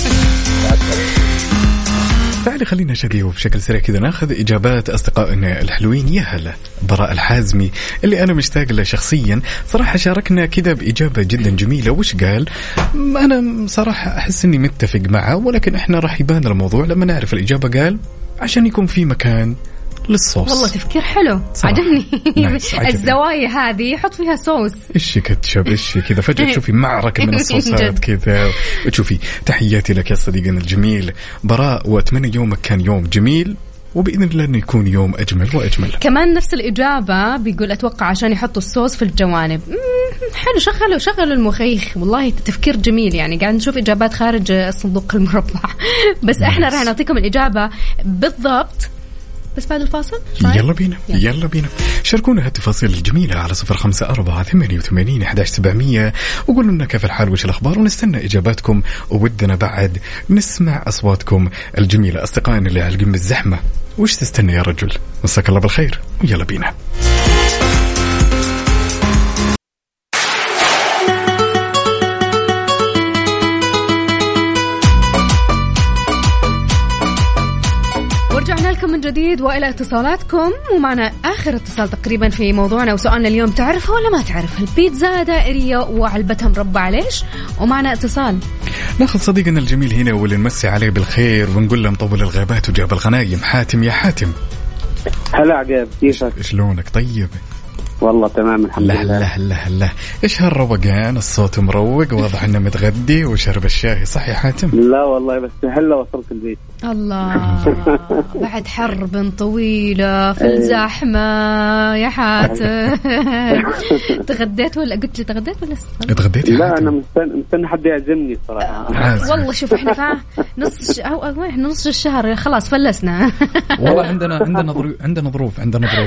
تعالي خلينا شديو بشكل سريع كذا ناخذ إجابات أصدقائنا الحلوين. يا هلا براء الحازمي اللي أنا مشتاق له شخصيا صراحة، شاركنا كذا بإجابة جدا جميلة. وش قال؟ أنا صراحة أحس أني متفق معه، ولكن إحنا راح يبان الموضوع لما نعرف الإجابة. قال عشان يكون في مكان للصوص. والله تفكير حلو عجبني. الزوايا هذه حط فيها صوص. إيش كتشب إيش كذا فجأة تشوفي معركة من الصوصات كذا وتشوفي. تحياتي لك يا صديقنا الجميل براء، وأتمنى يومك كان يوم جميل، وبإذن الله أنه يكون يوم أجمل وأجمل. كمان نفس الإجابة بيقول أتوقع عشان يحطوا الصوص في الجوانب. حلو شغلوا المخيخ. والله تفكير جميل، يعني قاعد نشوف إجابات خارج الصندوق المربع. بس إحنا راح نعطيكم الإجابة بالضبط بس بعد الفاصل. يلا بينا شاركونا هالتفاصيل الجميلة على 0548811700 وقولوا لنا كيف الحال وش الأخبار، ونستنى إجاباتكم. وودنا بعد نسمع أصواتكم الجميلة. أصدقائنا اللي عالقين بالزحمة وش تستنى يا رجل؟ مساك الله بالخير ويلا بينا. من جديد وإلى اتصالاتكم، ومعنا آخر اتصال تقريبا في موضوعنا وسؤالنا اليوم. تعرفها ولا ما تعرفها البيتزا دائرية وعلبتها مربعة ليش؟ ومعنا اتصال. ناخذ صديقنا الجميل هنا واللي نمسي عليه بالخير ونقول له مطول الغابات وجاب الغنايم. حاتم. يا حاتم. هلا عقاب كيفك؟ شلونك؟ طيب والله تمام الحمد لله. لا ايش هالروقان؟ الصوت مروق، واضح انه متغدي وشرب الشاي. صح يا حاتم؟ لا والله بس هلا وصلت البيت. الله بعد حرب طويلة في الزحمة يا حاتم. تغديت ولا قلت لي تغديت ولا اتغديت؟ لا انا مستني حد يعزمني صراحة. والله شوف احنا نص الشهر خلاص فلسنا. والله عندنا ظروف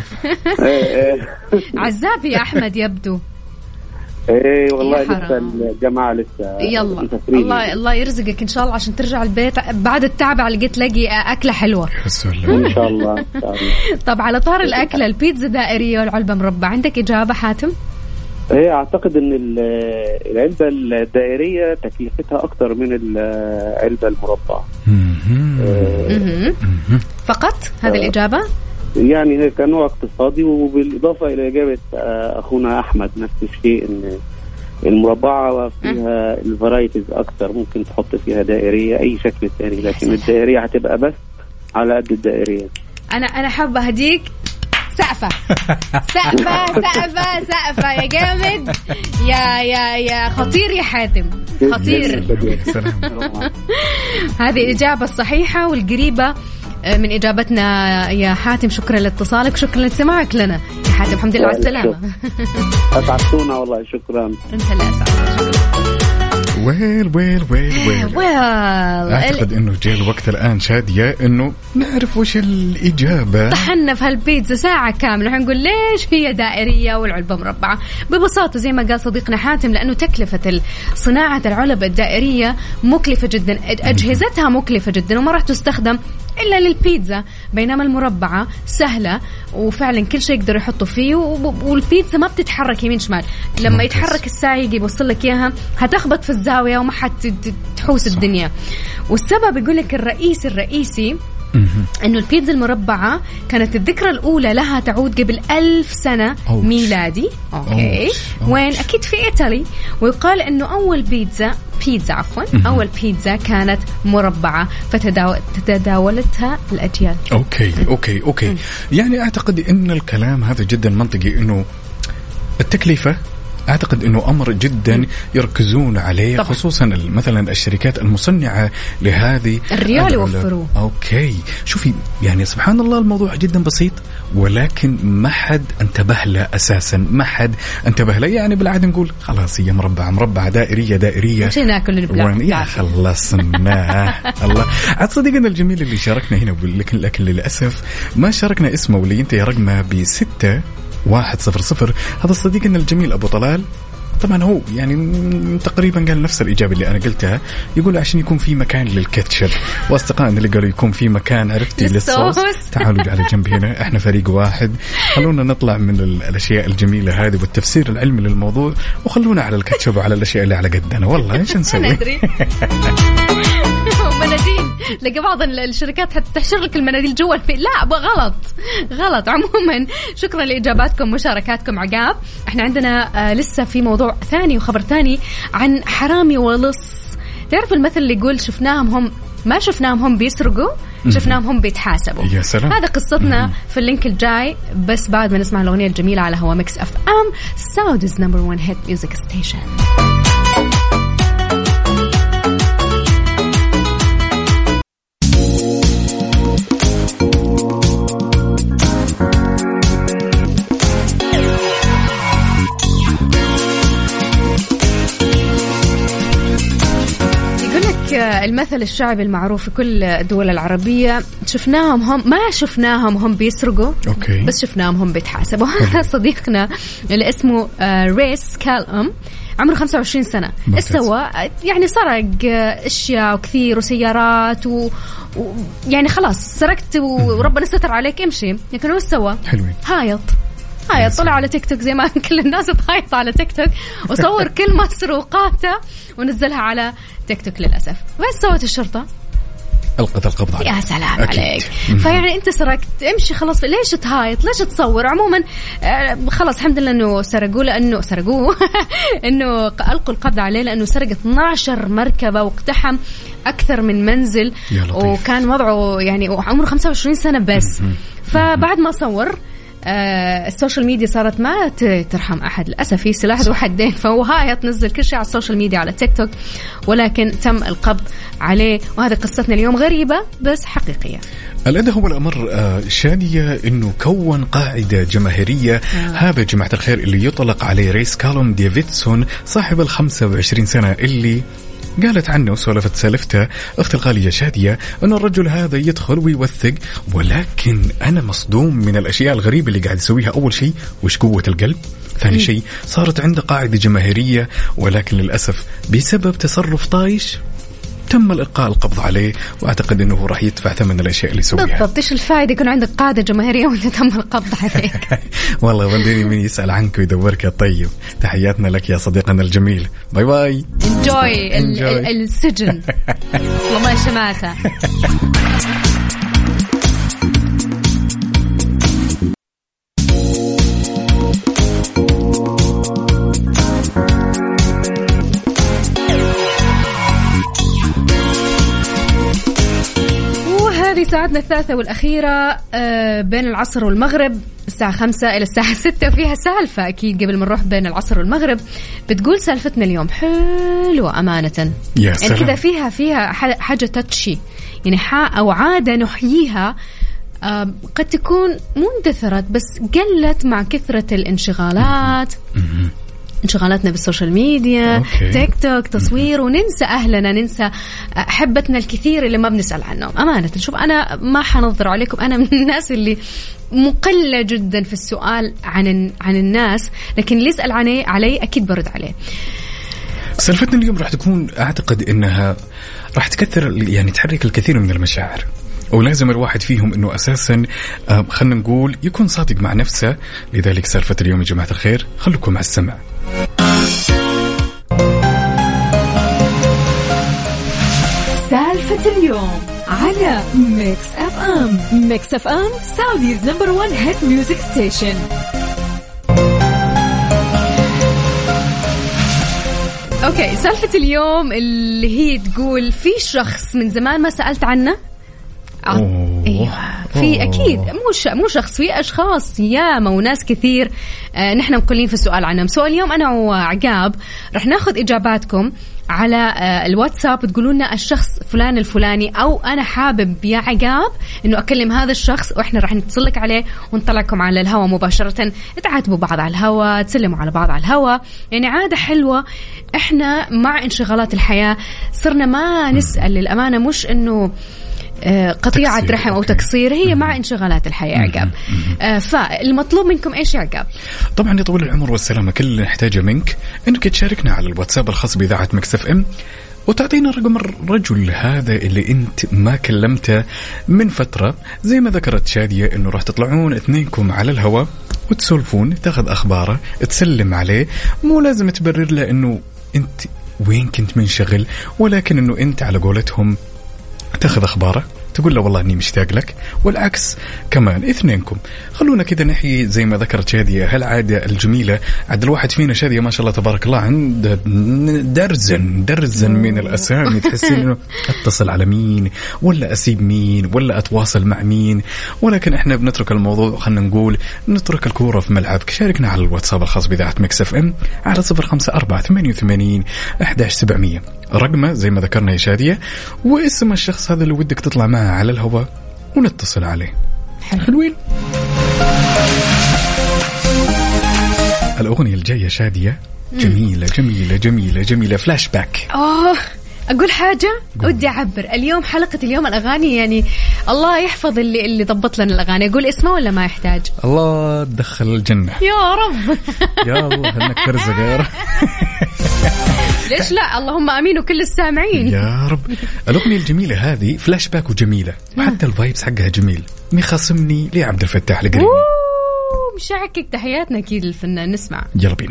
عزابي يا أحمد يبدو. ايه والله لسه الجماعة لسه. يلا الله يرزقك إن شاء الله عشان ترجع البيت بعد التعب على لقيت لاقي أكلة حلوة إن شاء الله. طب على طار الأكلة، البيتزا دائرية والعلبة مربع، عندك إجابة حاتم؟ ايه اعتقد ان العلبة الدائرية تكلفتها اكتر من العلبة المربعة. فقط هذه الإجابة؟ يعني هي كنوع اقتصادي، وبالإضافة إلى إجابة أخونا أحمد نفس الشيء، إن المربعة فيها الفرايتيز أكثر، ممكن تحط فيها دائرية أي شكل ثاني، لكن الدائرية هتبقى بس على قد الدائرية. أنا حابة هديك سقفة يا جامد يا خطير يا حاتم خطير. هذه الإجابة الصحيحة والقريبة من إجابتنا يا حاتم. شكرا لاتصالك، شكرا لسماعك لنا يا حاتم. الحمد لله على السلامة. أسعدتونا والله. شكرا. أنت لا أسعد. ويل أعتقد إنه جاء الوقت الآن شادية إنه نعرف وش الإجابة. طحنا في هالبيتزا ساعة كاملة حنقول ليش هي دائرية والعلبة مربعة. ببساطة زي ما قال صديقنا حاتم، لأنه تكلفة صناعة العلبة الدائرية مكلفة جدا، أجهزتها مكلفة جدا وما راح تستخدم إلا للبيتزا، بينما المربعة سهلة وفعلا كل شيء يقدر يحطه فيه، والبيتزا ما بتتحرك يمين شمال. لما يتحرك السايق يوصل لك إياها هتخبط في الزاوية وما حتحوس الدنيا. والسبب يقول لك الرئيسي إنه البيتزا المربعة كانت الذكرى الأولى لها تعود قبل 1000 سنة ميلادي. أوكي. وين؟ أكيد في إيطالي. ويقال إنه أول بيتزا أول بيتزا كانت مربعة فتداولتها الأجيال. أوكي. يعني أعتقد إن الكلام هذا جدا منطقي، إنه التكلفة أعتقد أنه أمر جدا يركزون عليه طبعا. خصوصا مثلا الشركات المصنعة لهذه الريال يوفروه. أوكي شوفي يعني سبحان الله الموضوع جدا بسيط، ولكن ما حد انتبه له أساسا، ما حد انتبه له. يعني بالعادة نقول خلاص هي مربعة دائرية مش ناكل البلاك يا خلصنا الله. عاد صديقنا الجميل اللي شاركنا هنا، لكن للأسف ما شاركنا اسمه، واللي ينتهي رقمه ب6100. هذا صديقنا الجميل أبو طلال. طبعا هو يعني تقريبا قال نفس الإجابة اللي أنا قلتها، يقول عشان يكون في مكان للكاتشب، وأصدقائنا اللي قالوا يكون في مكان عرفتي للصوص. تعالوا على جنب هنا، إحنا فريق واحد، خلونا نطلع من الأشياء الجميلة هذه والتفسير العلمي للموضوع، وخلونا على الكاتشب وعلى الأشياء اللي على قدنا. والله إيش نسوي؟ مناديل لقى بعض الشركات حتى تحشر لك المناديل جوا البيت. لا غلط. عموما شكرا لإجاباتكم ومشاركاتكم. عقاب احنا عندنا لسه في موضوع ثاني وخبر ثاني عن حرامي ولص. تعرف المثل اللي يقول ما شفناهم هم بيسرقوا، شفناهم هم بيتحاسبوا. يا سلام. هذا قصتنا في اللينك الجاي، بس بعد ما نسمع الأغنية الجميلة على هوا ميكس اف ام سعوديز نمبر 1 هيت ميوزك ستيشن. المثل الشعبي المعروف في كل الدول العربية، ما شفناهم هم بيسرقوا، بس شفناهم هم بيتحاسبوا. هذا صديقنا اللي اسمه ريس كالأم، عمره 25 سنة. إيش سوى؟ يعني سرق أشياء كثير وسيارات يعني خلاص سرقت وربنا ستر عليك امشي. لكن إيش سوى؟ هايط طلع على تيك توك زي ما كل الناس تهايط على تيك توك، وصور كل مسروقاته ونزلها على تيك توك. للأسف بس سوت الشرطة ألقت القبض عليه. يا سلام عليك. فيعني أنت سرقت امشي خلاص، ليش تهايط؟ ليش تصور؟ عموما خلاص الحمد لله إنه سرقوه إنه ألقوا القبض عليه، لأنه سرق 12 مركبة واقتحم أكثر من منزل، وكان وضعه يعني عمره 25 سنة بس. فبعد ما صور السوشيال ميديا صارت ما ترحم أحد للأسف، في سلاح ذو حدين. فهو هايط نزل كل شيء على السوشيال ميديا على تيك توك، ولكن تم القبض عليه. وهذا قصتنا اليوم غريبة بس حقيقية. الأدى هو الأمر شادية إنه كون قاعدة جماهيرية. هذا جماعة الخير اللي يطلق عليه ريس كالوم ديفيدسون صاحب 25 سنة، اللي قالت عنه وسولفت سالفته أختي الغالية شادية أن الرجل هذا يدخل ويوثق، ولكن أنا مصدوم من الأشياء الغريبة اللي قاعد يسويها. أول شيء وش قوة القلب، ثاني شيء صارت عنده قاعدة جماهيرية، ولكن للأسف بسبب تصرف طايش تم الإلقاء القبض عليه، وأعتقد أنه راح يدفع ثمن الأشياء اللي يسويها. بالضبط. إيش الفائدة يكون عندك قاعدة جماهيرية وأنت تم القبض عليك؟ والله وديني من يسأل عنك ويدورك يا طيب. تحياتنا لك يا صديقنا الجميل. باي باي. انجوي السجن والله شماتة. ساعتنا الثالثة والأخيرة بين العصر والمغرب، الساعة 5 إلى الساعة 6 فيها سالفة أكيد قبل ما نروح بين العصر والمغرب. بتقول سالفتنا اليوم حلوة أمانة، يعني كذا فيها حاجة تاتشي، يعني أو عادة نحييها قد تكون مندثرت بس قلت مع كثرة الانشغالات انشغالاتنا بالسوشيال ميديا، تيك توك، تصوير، وننسى أهلنا، ننسى أحبتنا الكثير اللي ما بنسأل عنهم. أمانة شوف أنا ما حنظر عليكم، أنا من الناس اللي مقلة جدا في السؤال عن الناس، لكن اللي يسأل علي أكيد برد عليه. سالفتنا اليوم راح تكون أعتقد إنها راح تكثر يعني تحرك الكثير من المشاعر، ولازم الواحد فيهم إنه أساسا خلنا نقول يكون صادق مع نفسه. لذلك سالفة اليوم يا جماعة الخير خلوكم على السمع. سالفة اليوم على ميكس اف ام. ميكس اف ام سعوديز نمبر 1 هيت ميوزك ستيشن. اوكي، سالفة اليوم اللي هي تقول في شخص من زمان ما سألت عنه. ايوه في اكيد مو شخص، في اشخاص ياما وناس كثير نحن مقلين في السؤال عنهم. سؤال اليوم انا وعقاب رح ناخذ اجاباتكم على الواتساب، تقولوا لنا الشخص فلان الفلاني، او انا حابب يا عقاب انه اكلم هذا الشخص، واحنا رح نتصلك عليه ونطلعكم على الهواء مباشرة، تعاتبوا بعض على الهواء، تسلموا على بعض على الهواء. يعني عادة حلوة. احنا مع انشغالات الحياة صرنا ما نسأل للأمانة، مش انه قطيعة رحم أو تقصير، هي مع انشغالات الحياة عقاب. فالمطلوب منكم إيش يا عقاب؟ طبعا يا طويل العمر والسلامة كل اللي نحتاجه منك إنك تشاركنا على الواتساب الخاص بإذاعة ميكس اف ام، وتعطينا رقم الرجل هذا اللي أنت ما كلمته من فترة. زي ما ذكرت شادية إنه راح تطلعون اثنينكم على الهواء وتسولفون، تاخذ أخباره، تسلم عليه، مو لازم تبرر له إنه أنت وين كنت منشغل، ولكن إنه أنت على قولتهم تاخذ أخباره، تقول له والله إني مشتاق لك، والعكس كمان. اثنينكم خلونا كذا نحيي زي ما ذكرت شادية هالعادة الجميلة. عاد الواحد فينا شادية ما شاء الله تبارك الله عنده درزن من الأسامي، تحسين إنه أتصل على مين ولا أسيب مين ولا أتواصل مع مين، ولكن إحنا بنترك الموضوع وخلنا نقول نترك الكورة في ملعبك. شاركنا على الواتساب الخاص بإذاعة ميكس اف ام على 0548811700 رقمه زي ما ذكرنا يا شادية، واسم الشخص هذا اللي ودك تطلع معه على الهواء ونتصل عليه. حلوين. الأغنية الجاية شادية جميلة جميلة جميلة جميلة، فلاش باك. أقول حاجة ودي أعبر اليوم، حلقة اليوم الأغاني يعني الله يحفظ اللي ضبط لنا الأغاني. أقول اسمه ولا ما يحتاج؟ الله دخل الجنة يا رب. يا الله هنك ترزق يا رب. ليش لا، اللهم امين وكل السامعين يا رب. الاغنيه الجميله هذه فلاش باك وجميله، وحتى الفايبس حقها جميل. مخاصمني لي عبد الفتاح القريبي. مشاعكك، تحياتنا اكيد للفنان. نسمع يلا بينا.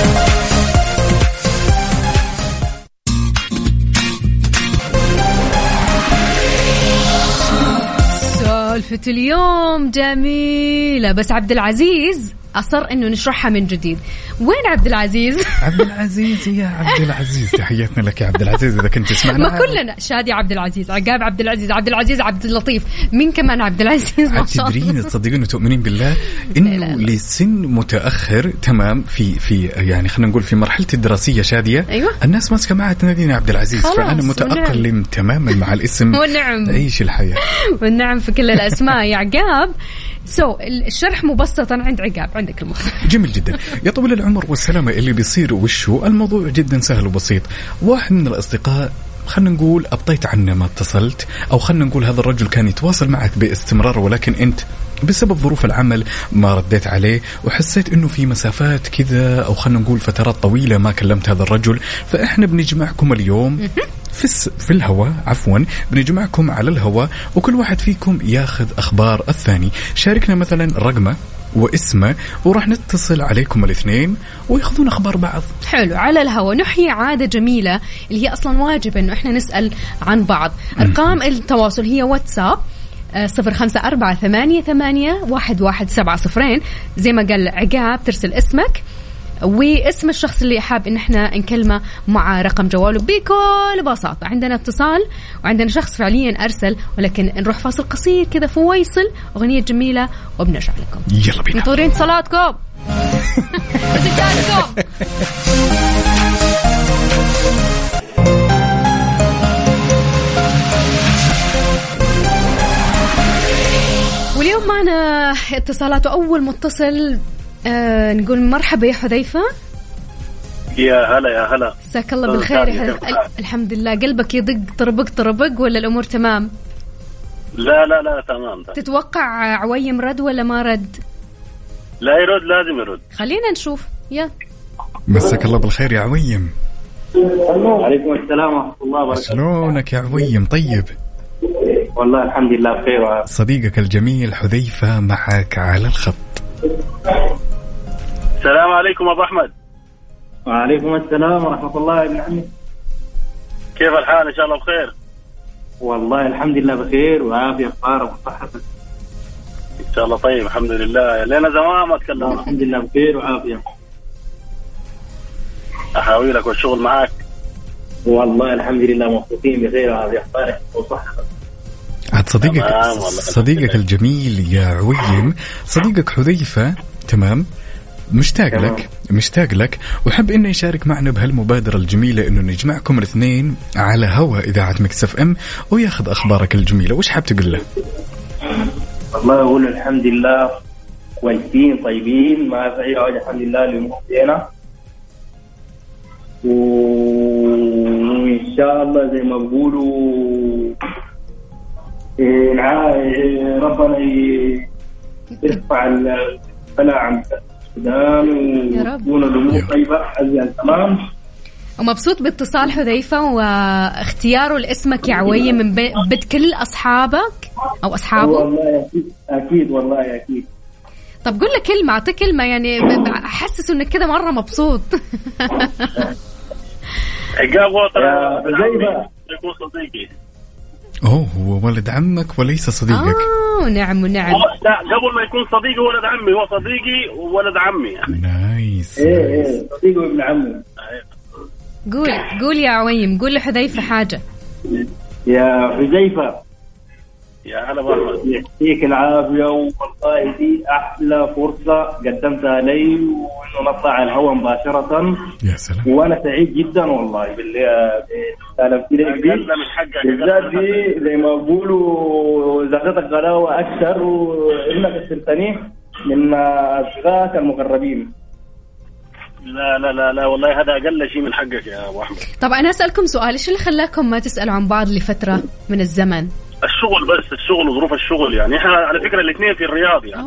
سالفة اليوم جميلة، بس عبد العزيز أصر إنه نشرحها من جديد. وين عبد العزيز؟ عبد العزيز يا عبد العزيز، تحياتنا لك يا عبد العزيز إذا كنت تسمعنا. ما كلنا شادي عبد العزيز، عقاب عبد العزيز، عبد العزيز عبد اللطيف، مين كمان عبد العزيز؟ ما شاء الله. تدرين تصدقين وتؤمنين بالله إنه لسن متأخر تمام في يعني خلينا نقول في مرحلة الدراسية شادية. أيوة. الناس ماسكة معها تنادينا عبد العزيز، فأنا متأقلم تماما مع الاسم. والنعم. عيش الحياة. والنعم في كل الأسماء يا عقاب. الشرح مبسطا عند عقاب، عندك المخ. جميل جدا يا طويل العمر والسلامة. اللي بيصير وشو الموضوع جدا سهل وبسيط. واحد من الأصدقاء خلنا نقول أبطيت عنه ما اتصلت، أو خلنا نقول هذا الرجل كان يتواصل معك باستمرار، ولكن أنت بسبب ظروف العمل ما رديت عليه، وحسيت إنه في مسافات كذا أو خلنا نقول فترات طويلة ما كلمت هذا الرجل. فإحنا بنجمعكم اليوم في الهواء، عفوا بنجمعكم على الهواء، وكل واحد فيكم ياخذ أخبار الثاني. شاركنا مثلا رقمه واسمه وراح نتصل عليكم الاثنين وياخذون أخبار بعض. حلو، على الهواء نحيي عادة جميلة اللي هي أصلا واجب إنه إحنا نسأل عن بعض. أرقام التواصل هي واتساب 0548811700. زي ما قال عقاب ترسل اسمك واسم الشخص اللي حاب ان احنا نكلمه مع رقم جواله بكل بساطة. عندنا اتصال وعندنا شخص فعليا ارسل، ولكن نروح فاصل قصير كذا فويصل اغنية جميلة وبنرجع لكم. يلا بينا. منتظرين اتصالاتكم. واليوم معنا اتصالات، وأول متصل نقول مرحبا يا حذيفة. يا هلا يا هلا. مساك الله بالخير. الحمد لله. قلبك يدق طربق ولا الأمور تمام؟ لا تمام. تتوقع عويم رد ولا ما رد؟ لا يرد، لازم يرد. خلينا نشوف. يا مساك الله بالخير يا عويم. وعليكم السلام ورحمة الله وبركاته. شلونك يا عويم؟ طيب والله الحمد لله بخير. صديقك الجميل حذيفة معك على الخط. السلام عليكم أبو أحمد. وعليكم السلام ورحمة الله يا ابن عمي. كيف الحال؟ إن شاء الله بخير. والله الحمد لله بخير وعافية بخير وصحة إن شاء الله. طيب الحمد لله. لنا زمان ما تكلمنا. الحمد لله بخير وعافية. أحاويلك والشغل معك. والله الحمد لله مبسوطين بخير وعافية بخير وصحة. عاد صديقك الجميل يا عويم، صديقك حذيفة تمام مشتاق لك وحب إنه يشارك معنا بهالمبادرة الجميلة إنه نجمعكم الاثنين على هوا إذاعة ميكس اف ام وياخذ أخبارك الجميلة. وش حاب تقول له؟ والله أقول الحمد لله كويسين طيبين ما في أي حاجة الحمد لله اللي مخطئنا، وإن شاء الله زي ما بقولوا ربنا يرفع البلاء عن السودان ويكون الأمور طيبة أزيان تمام. ومبسوط باتصال حذيفة واختياره لاسمك يا عويم من بين كل أصحابك أو أصحابه. والله أكيد والله أكيد. طب قل له كلمة، أعطي كلمة يعني أحسس إنك كده مرة مبسوط. عقاب وطن يكون صديقي. هو ولد عمك وليس صديقك. نعم. لا قبل ما يكون صديقي ولد عمي، هو صديقي وولد عمي يعني. نايس. ايه صديقي وابن عمي. قول يا عويم، قول لحذيفة حاجة. يا حذيفة يا هلا والله. يعطيك العافية، والله دي أحلى فرصة قدمتها لي وإنه نطلع على الهواء مباشرة. يا سلام. وأنا سعيد جدا والله باللي سالمت لك دي بالذات دي زي ما بقولوا زغطت غلاوة أكثر، وإنك استلتني من أصدقائك المقربين. لا والله هذا أقل شيء من حقك يا أبو أحمد. طب أنا أسألكم سؤال، إيش اللي خلاكم ما تسألوا عن بعض لفترة من الزمن؟ الشغل، بس الشغل وظروف الشغل يعني. احنا على فكرة الاثنين في الرياض يعني.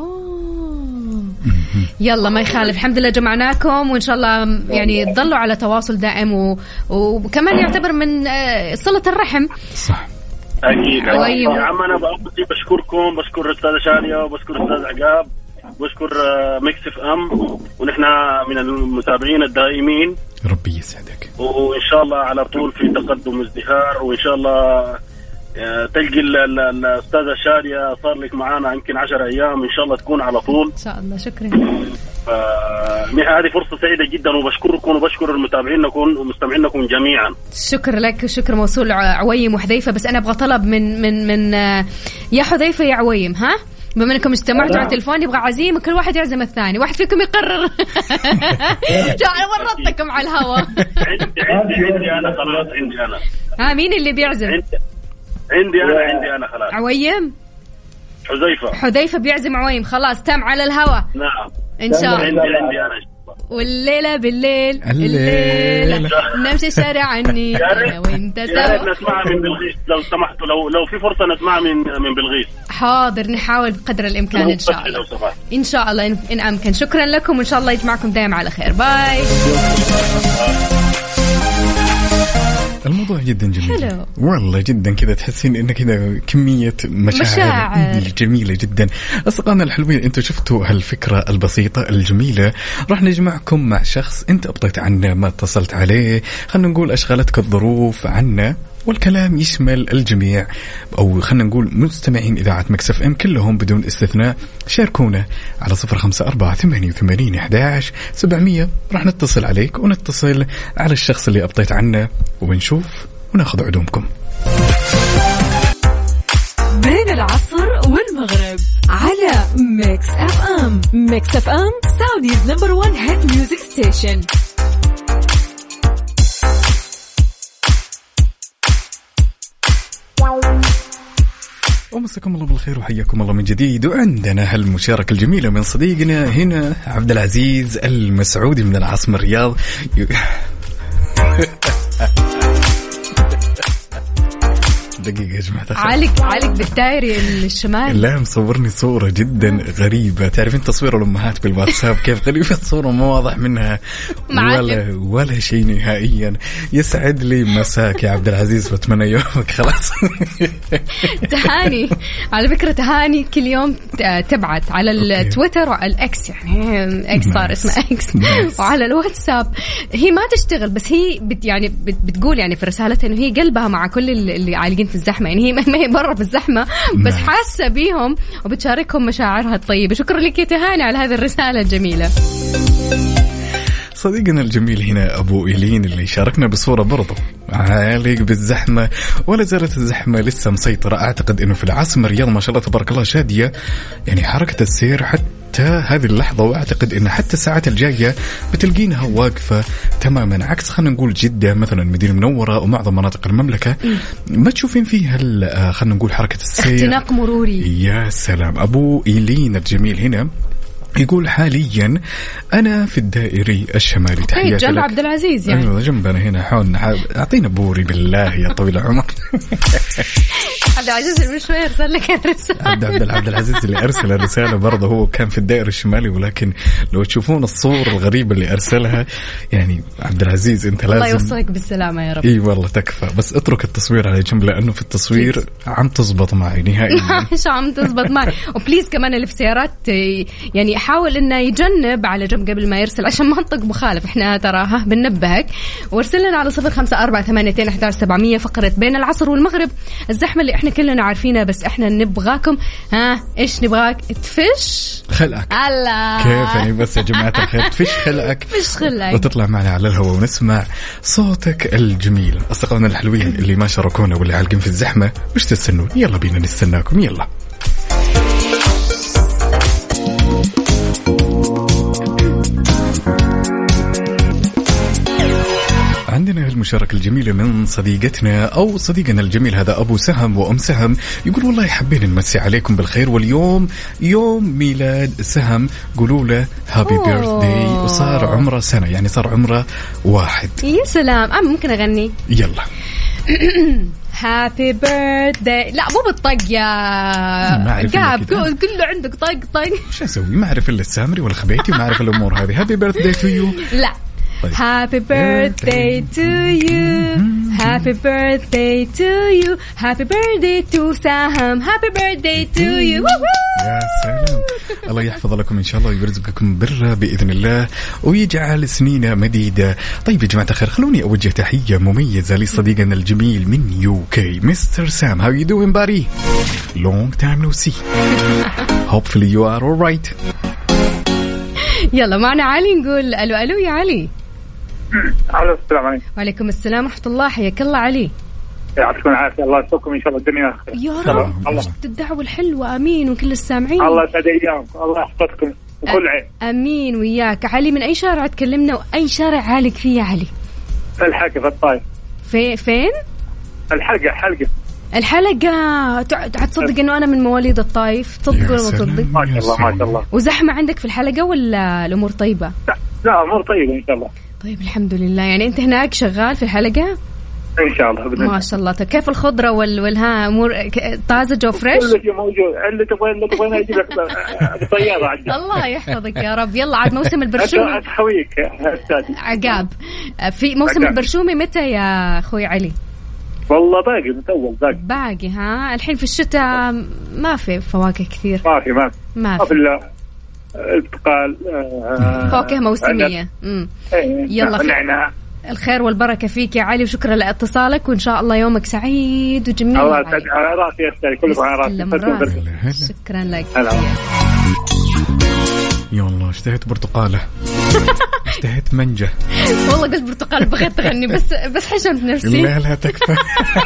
يلا ما يخالف، الحمد لله جمعناكم وإن شاء الله يعني تضلوا على تواصل دائم وكمان يعتبر من صلة الرحم. صح أكيد. يا عم أنا بشكركم، بشكر أستاذ شالية وبشكر أستاذ عقاب وبشكر ميكس اف ام، ونحن من المتابعين الدائمين. ربي يسعدك. وإن شاء الله على طول في تقدم وازدهار، وإن شاء الله تلقي الأستاذة شادية صار لك معانا يمكن 10 أيام، إن شاء الله تكون على طول إن شاء الله. شكرا. هذه فرصة سعيدة جدا، وبشكركم وبشكر المتابعينكم ومستمعينكم جميعا. شكر لك، شكر موصول عويم وحذيفة. بس أنا أبغى طلب من يا حذيفة يا عويم، ها بما انكم اجتمعتوا على التلفون يبغى عزيمه، كل واحد يعزم الثاني، واحد فيكم يقرر. انا ورطتكم على الهواء. عندي انا خلاص. عندي انا. مين اللي بيعزم؟ عندي انا خلاص. عويم. حذيفة بيعزم عويم. خلاص تم على الهواء. نعم ان شاء الله. عندي انا. والليلة بالليل نمشي الشارع عني أنا وإنت سوا. يا ريت نسمعها من بلغيس لو سمحتوا، لو في فرصة نسمعها من بلغيس. حاضر، نحاول بقدر الإمكان إن شاء الله. إن شاء الله إن أمكن. شكرا لكم وإن شاء الله يجمعكم دائما على خير. باي. الموضوع جدا جميل. حلو. والله جدا كذا تحسين انه كذا كمية مشاعر جميلة جدا. أصدقائنا الحلوين، انتم شفتوا هالفكرة البسيطة الجميلة. راح نجمعكم مع شخص انت ابطيت عنه، ما اتصلت عليه، خلنا نقول اشغلتك الظروف عنه، والكلام يشمل الجميع، أو خلنا نقول مستمعين إذاعة ميكس اف ام كلهم بدون استثناء. شاركونا على 0548811700. راح نتصل عليك ونتصل على الشخص اللي أبطيت عنه ونشوف وناخذ عدومكم. بين العصر والمغرب على ميكس اف ام. ميكس اف ام سعوديز نمبر 1 هيت ميوزك ستيشن. ومساكم الله بالخير وحياكم الله من جديد. وعندنا هالمشاركة الجميلة من صديقنا هنا عبد العزيز المسعودي من العاصمة الرياض. دقيقة يا جماعة، علق بالدائري الشمال. لا مصورني صورة جدا غريبة، تعرفين تصوير الأمهات بالواتساب كيف غريبة، الصورة ما واضح منها ولا شيء نهائيا. يسعد لي مساك يا عبد العزيز واتمنى يومك خلاص. تهاني على فكرة، تهاني كل يوم تبعت على التويتر والإكس، يعني إكس صار اسمه إكس، وعلى الواتساب. هي ما تشتغل بس هي بتقول يعني في رسالتها إنه هي قلبها مع كل اللي عالقين في الزحمة، يعني هي ما هي برا في الزحمة بس حاسة بيهم وبتشاركهم مشاعرها الطيبة. شكرا لك يا تهاني على هذه الرسالة الجميلة. صديقنا الجميل هنا أبو إيلين اللي شاركنا بصورة برضو عالق بالزحمة، ولا زالت الزحمة لسه مسيطرة. أعتقد أنه في العاصمة الرياض ما شاء الله تبارك الله شادية يعني حركة السير حتى هذه اللحظة، وأعتقد أن حتى الساعات الجاية بتلقينها واقفة تماما، عكس خلينا نقول جدة مثلا المدينة المنورة ومعظم مناطق المملكة ما تشوفين فيها خلينا نقول حركة السير، اختناق مروري. يا سلام. أبو إيلين الجميل هنا يقول حاليا أنا في الدائري الشمالي. تحياتي جنب عبد العزيز يعني. أيوة جنبنا هنا حولنا. أعطينا بوري بالله يا طويل العمر. عبد العزيز اللي شوي أرسل لك الرسالة. عبد العزيز اللي أرسل الرسالة برضه هو كان في الدائري الشمالي، ولكن لو تشوفون الصور الغريبة اللي أرسلها يعني عبد العزيز أنت لازم الله يوصلك بالسلامة يا رب. إيه والله تكفى، بس اترك التصوير على جنب لأنه في التصوير عم تزبط معي نهائيا. مش عم تزبط معي. وبليز كمان اللي في سيارات يعني حاول إنه يجنب على جنب قبل ما يرسل عشان ما نطق مخالف. إحنا تراها بننبهك. وارسل لنا على 0548811700 فقرة بين العصر والمغرب، الزحمة اللي إحنا كلنا عارفينها بس إحنا نبغاكم إيش نبغاك تفش خلقك. الله كيف يعني بس يا جماعة الخير تفش خلقك وتطلع معنا على الهواء ونسمع صوتك الجميل. أصدقائنا الحلوين اللي ما شاركونا واللي عالقين في الزحمة وش تستنون؟ يلا بينا نستناكم. يلا عندنا المشاركة الجميلة من صديقتنا أو صديقنا الجميل هذا أبو سهم وأم سهم. يقول والله حابين نمسي عليكم بالخير، واليوم يوم ميلاد سهم، قولوا له هابي بيرثداي، وصار عمره سنة يعني صار عمره 1. يا سلام. ممكن أغني؟ يلا. هابي بيرثداي. لا مو بالطق يا قاب، كله عندك طق. شو أسوي؟ ما أعرف إلا السامري ولا خبيتي، ما أعرف الأمور هذه. هابي بيرثداي تو يو. لا Happy birthday to you, happy birthday to you, happy birthday to Saham, happy birthday to you. يا سلام. الله يحفظ لكم إن شاء الله ويرزقكم برا بإذن الله ويجعل سنينا مديدة. طيب يا جماعة الخير، خلوني أوجه تحية مميزة لصديقنا الجميل من UK مستر سام. How you doing buddy? Long time no see. Hopefully you are all right. يلا معنا علي، نقول ألو يا علي. الو السلام عليكم. وعليكم السلام ورحمة الله، حياك الله علي. يعطيكم العافية، الله يسعدكم إن شاء الله الدنيا يا رب. الله الدعوة الحلوة، أمين. وكل السامعين الله يسعد أيامكم، الله يحفظكم وكل عين. أمين وياك. علي من أي شارع تكلمنا وأي شارع عالق فيه يا علي؟ في الحلقة في الطايف. فين؟ الحلقة. تصدق إنه أنا من مواليد الطايف؟ تصدق ولا ما تصدق؟ ما شاء الله. وزحمة عندك في الحلقة ولا الأمور طيبة؟ لا أمور طيبة إن شاء الله. طيب الحمد لله. يعني أنت هناك شغال في الحلقة؟ إن شاء الله بإذن الله. ما شاء الله. كيف الخضرة والها أمور طازجة وفريش؟ كل شيء موجود. اللي تبغين أجيب لك بطيارة عندك. الله يحفظك يا رب. يلا عاد موسم البرشومي. أتحويك عقاب في موسم البرشومي متى يا أخوي علي؟ والله باقي ها. الحين في الشتاء ما في فواكه كثير. ما في إلا البرتقال، فواكه موسمية. يلا الخير والبركة فيك يا علي، وشكرا لاتصالك، وإن شاء الله يومك سعيد وجميل. الله يسعد على راسي يا أستاذ، كلكم على راسي. شكرا لك. يا الله اشتهيت برتقالة. اشتهيت منجة. والله قلت برتقال بغيت تغني بس حشمت نفسي. لا تكفى.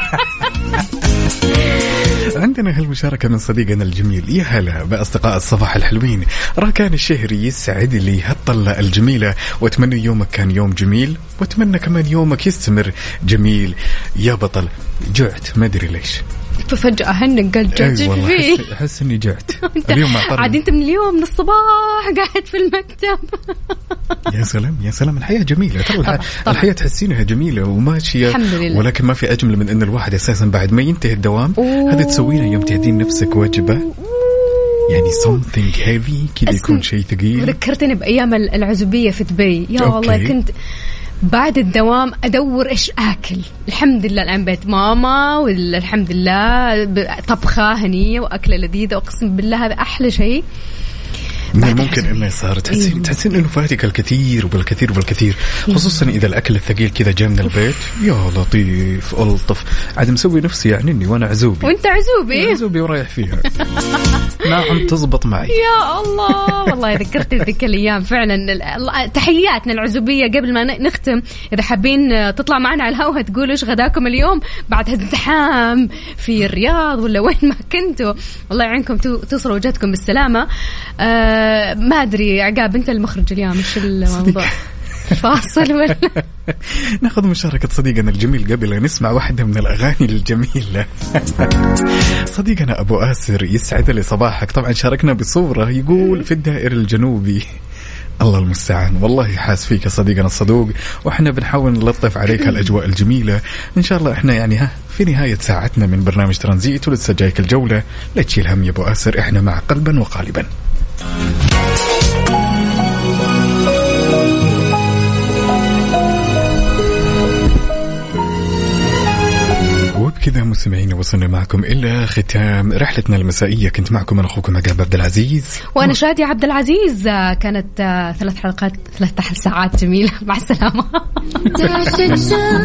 عندنا هالمشاركة من صديقنا الجميل. يا هلا بأصدقاء الصباح الحلوين، راكان الشهري يسعد لي هالطلة الجميلة، واتمنى يومك كان يوم جميل، واتمنى كمان يومك يستمر جميل يا بطل. جعت ما أدري ليش ففجأة هنك قال جات فيه. أحس إني جعت اليوم. عاد أنت من اليوم من الصباح قاعد في المكتب. يا سلام يا سلام، الحياة جميلة طبعا. الحياة تحسينها جميلة وماشية، ولكن ما في أجمل من أن الواحد أساسا بعد ما ينتهي الدوام هذا تسوينه يوم تهدين نفسك وجبة، يعني something heavy كذا، يكون شيء ثقيل. ذكرتني بأيام العزوبية في دبي يا والله. كنت بعد الدوام أدور إيش أكل. الحمد لله الآن بيت ماما والحمد لله طبخة هنية وأكلة لذيذة، وأقسم بالله هذا أحلى شيء. من الممكن إنه صار تحسين إنه فاتك الكثير وبالكثير وبالكثير، خصوصا إذا الأكل الثقيل كذا جاء من البيت. يا لطيف ألطف، عاد مسوي نفسي يعني إني وأنا عزوبي وأنت عزوبي عزوبي ورايح فيها. نعم تزبط معي. يا الله والله ذكرت ذيك الأيام فعلا. تحياتنا العزوبية قبل ما نختم، إذا حابين تطلع معنا على الهواء تقولوا إيش غداكم اليوم بعد هالزحام في الرياض ولا وين ما كنتوا، الله يعينكم توصلوا وجهتكم بالسلامة. ما أدري عقاب أنت المخرج اليوم إيش الموضوع؟ فاصل ولا ناخذ مشاركة صديقنا الجميل قبل أن نسمع واحدة من الأغاني الجميلة. صديقنا أبو آسر يسعد لي صباحك، طبعا شاركنا بصورة يقول في الدائر الجنوبي. الله المستعان، والله حاس فيك صديقنا الصدوق، وإحنا بنحاول نلطف عليك الأجواء الجميلة. إن شاء الله إحنا يعني في نهاية ساعتنا من برنامج ترانزيت ولسه جايك الجولة، لا تشيل هم يا أبو آسر، إحنا مع قلبا وقالبا. وبكذا مستمعين وصلنا معكم إلى ختام رحلتنا المسائية. كنت معكم أنا أخوكم عقاب عبد العزيز وأنا شادية عبد العزيز. كانت 3 حلقات 13 ساعات جميلة. مع السلامة.